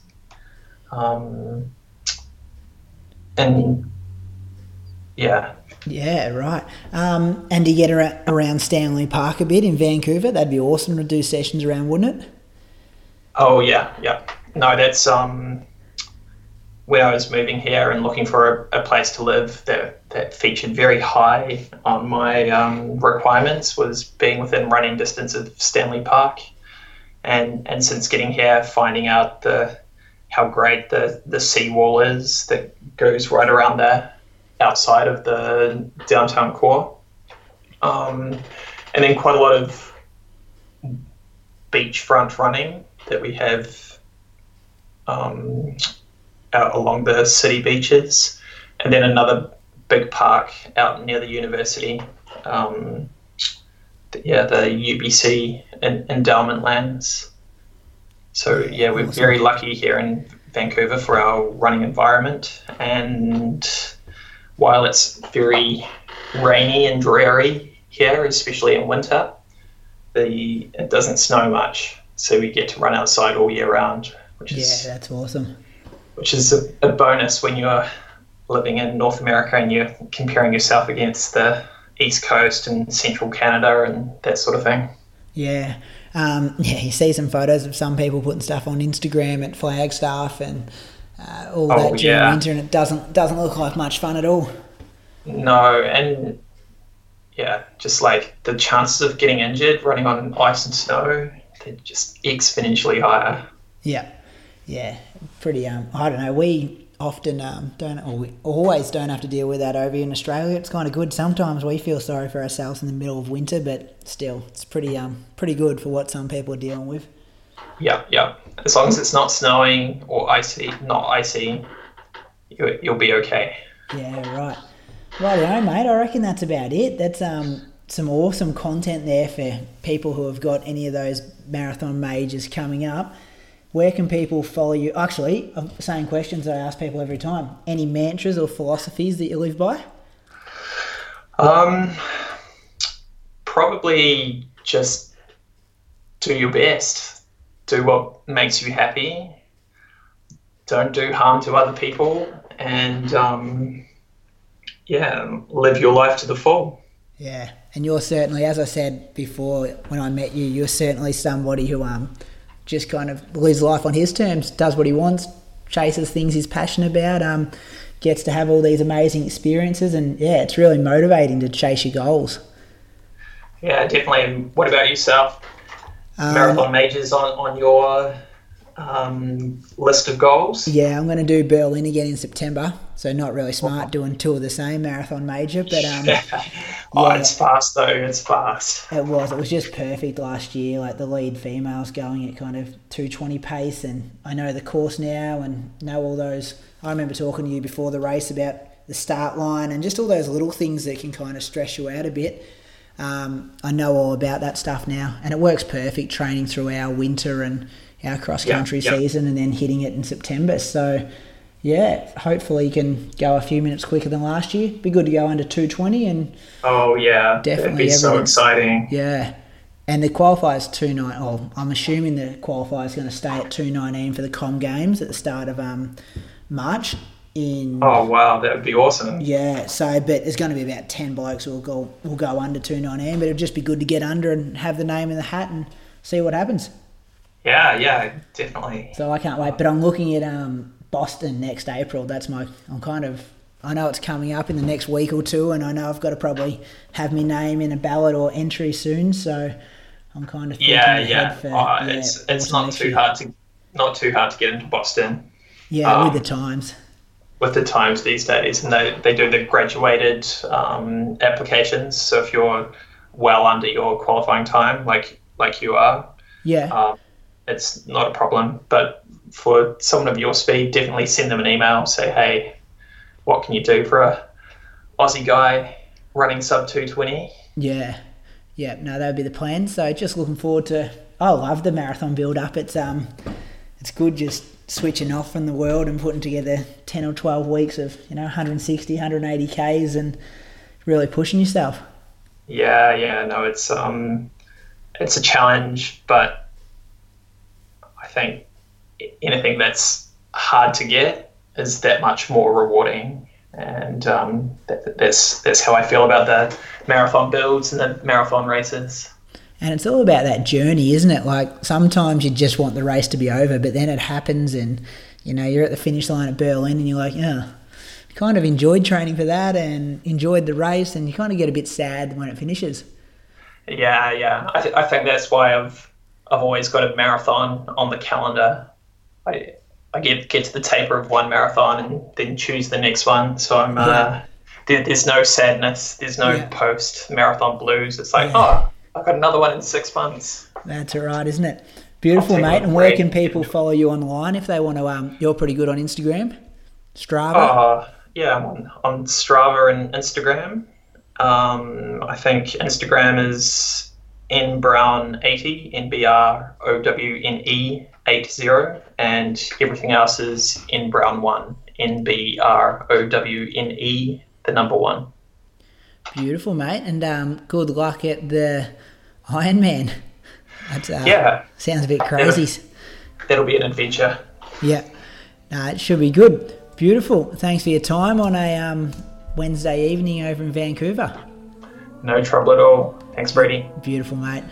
And yeah. Yeah, right. And to get around Stanley Park a bit in Vancouver, that'd be awesome to do sessions around, wouldn't it? Oh, yeah. No, that's when I was moving here and looking for a place to live, that featured very high on my requirements was being within running distance of Stanley Park. And since getting here, finding out how great the seawall is that goes right around there, outside of the downtown core. And then quite a lot of beachfront running that we have out along the city beaches. And then another big park out near the university, the UBC endowment lands. So yeah, we're very lucky here in Vancouver for our running environment. And while it's very rainy and dreary here, especially in winter, it doesn't snow much, so we get to run outside all year round, that's awesome. Which is a bonus when you're living in North America and you're comparing yourself against the East Coast and Central Canada and that sort of thing. Yeah. You see some photos of some people putting stuff on Instagram at Flagstaff, and all that during winter, and it doesn't look like much fun at all. No, and just like the chances of getting injured running on ice and snow, they're just exponentially higher. Yeah, pretty. I don't know. We often we always don't have to deal with that over in Australia. It's kind of good. Sometimes we feel sorry for ourselves in the middle of winter, but still, it's pretty good for what some people are dealing with. Yeah. As long as it's not snowing or not icy, you'll be okay. Yeah, right. Righty-o, mate. I reckon that's about it. That's some awesome content there for people who have got any of those marathon majors coming up. Where can people follow you? Actually, same questions I ask people every time. Any mantras or philosophies that you live by? Probably just do your best. Do what makes you happy. Don't do harm to other people, and live your life to the full. Yeah, and you're certainly, as I said before when I met you, you're certainly somebody who just kind of lives life on his terms, does what he wants, chases things he's passionate about, gets to have all these amazing experiences, and it's really motivating to chase your goals. Yeah, definitely. What about yourself? Marathon majors on your list of goals? Yeah, I'm going to do Berlin again in September, so not really smart doing two of the same marathon major, but it's fast though. It's fast. It was just perfect last year. Like the lead females going at kind of 2:20 pace, and I know the course now and know all those. I remember talking to you before the race about the start line and just all those little things that can kind of stress you out a bit. I know all about that stuff now, and it works perfect training through our winter and our cross-country season and then hitting it in September. So, hopefully you can go a few minutes quicker than last year. Be good to go under 2:20 and... Oh, yeah. Definitely. It'd be so exciting. Yeah. And the qualifier's 2:19. Oh, I'm assuming the qualifier's going to stay at 2:19 for the Com Games at the start of March. Oh, wow. That would be awesome. Yeah. So, but there's going to be about 10 blokes who will go under 2:19, but it'd just be good to get under and have the name in the hat and see what happens. Yeah, definitely. So I can't wait. But I'm looking at Boston next April. I know it's coming up in the next week or two, and I know I've got to probably have my name in a ballot or entry soon. So I'm kind of thinking ahead for it's not too hard to get into Boston. Yeah, with the times. With the times these days, and they do the graduated applications. So if you're well under your qualifying time, like you are, it's not a problem. But for someone of your speed, definitely send them an email. Say, hey, what can you do for a Aussie guy running sub 2:20? Yeah. No, that would be the plan. So just looking forward to. I love the marathon build up. It's good just switching off from the world and putting together 10 or 12 weeks of 160, 180 Ks and really pushing yourself. Yeah. No, it's a challenge, but I think anything that's hard to get is that much more rewarding, and that's how I feel about the marathon builds and the marathon races. And it's all about that journey, isn't it? Like sometimes you just want the race to be over, but then it happens and you're at the finish line at Berlin and you're like, kind of enjoyed training for that and enjoyed the race, and you kind of get a bit sad when it finishes. Yeah. I think that's why I've always got a marathon on the calendar. I get to the taper of one marathon and then choose the next one. So I'm there's no sadness, there's no post marathon blues. It's like I've got another one in 6 months. That's all right, isn't it? Beautiful, mate. And where can people follow you online if they want to? You're pretty good on Instagram, Strava. I'm on Strava and Instagram. I think Instagram is nbrown80, NBROWNE 80, and everything else is nbrown1, NBROWNE, the number 1. Beautiful, mate, and good luck at the Ironman. Sounds a bit crazy. That'll be an adventure. Yeah, it should be good. Beautiful. Thanks for your time on a Wednesday evening over in Vancouver. No trouble at all. Thanks, Brady. Beautiful, mate.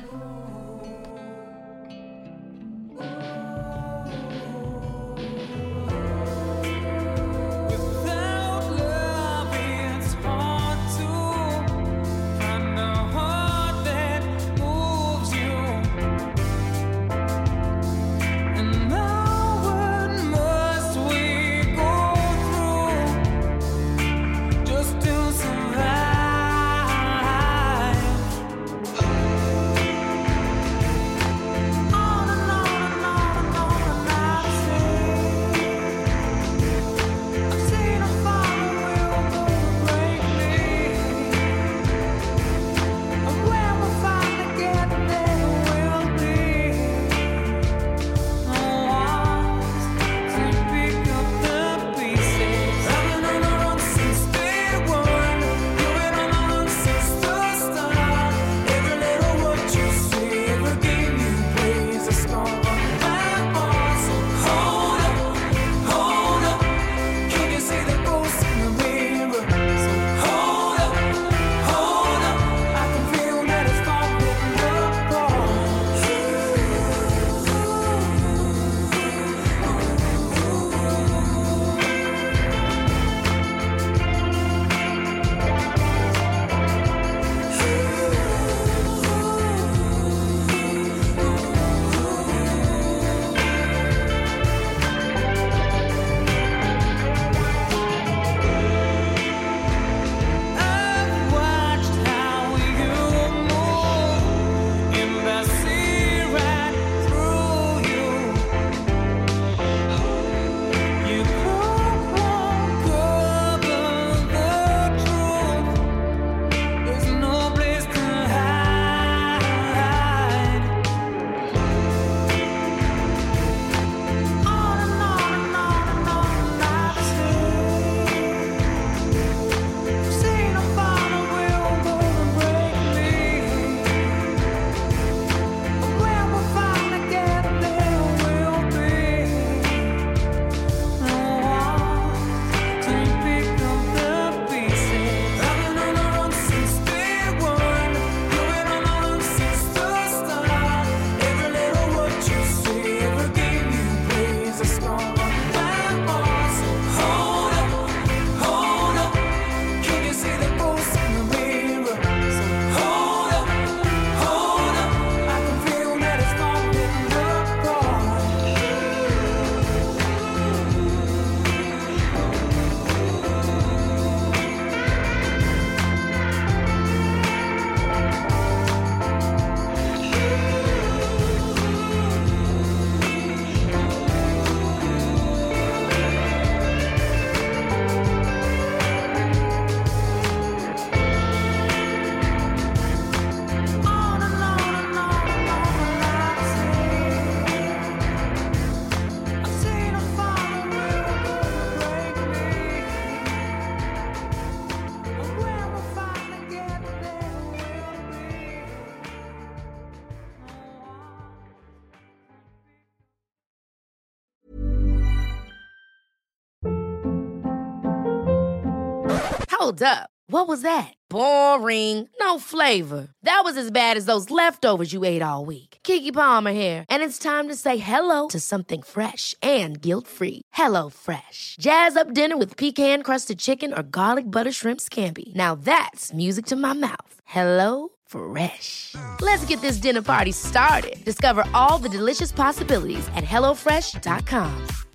Hold up. What was that? Boring. No flavor. That was as bad as those leftovers you ate all week. Keke Palmer here, and it's time to say hello to something fresh and guilt-free. Hello Fresh. Jazz up dinner with pecan-crusted chicken or garlic butter shrimp scampi. Now that's music to my mouth. Hello Fresh. Let's get this dinner party started. Discover all the delicious possibilities at hellofresh.com.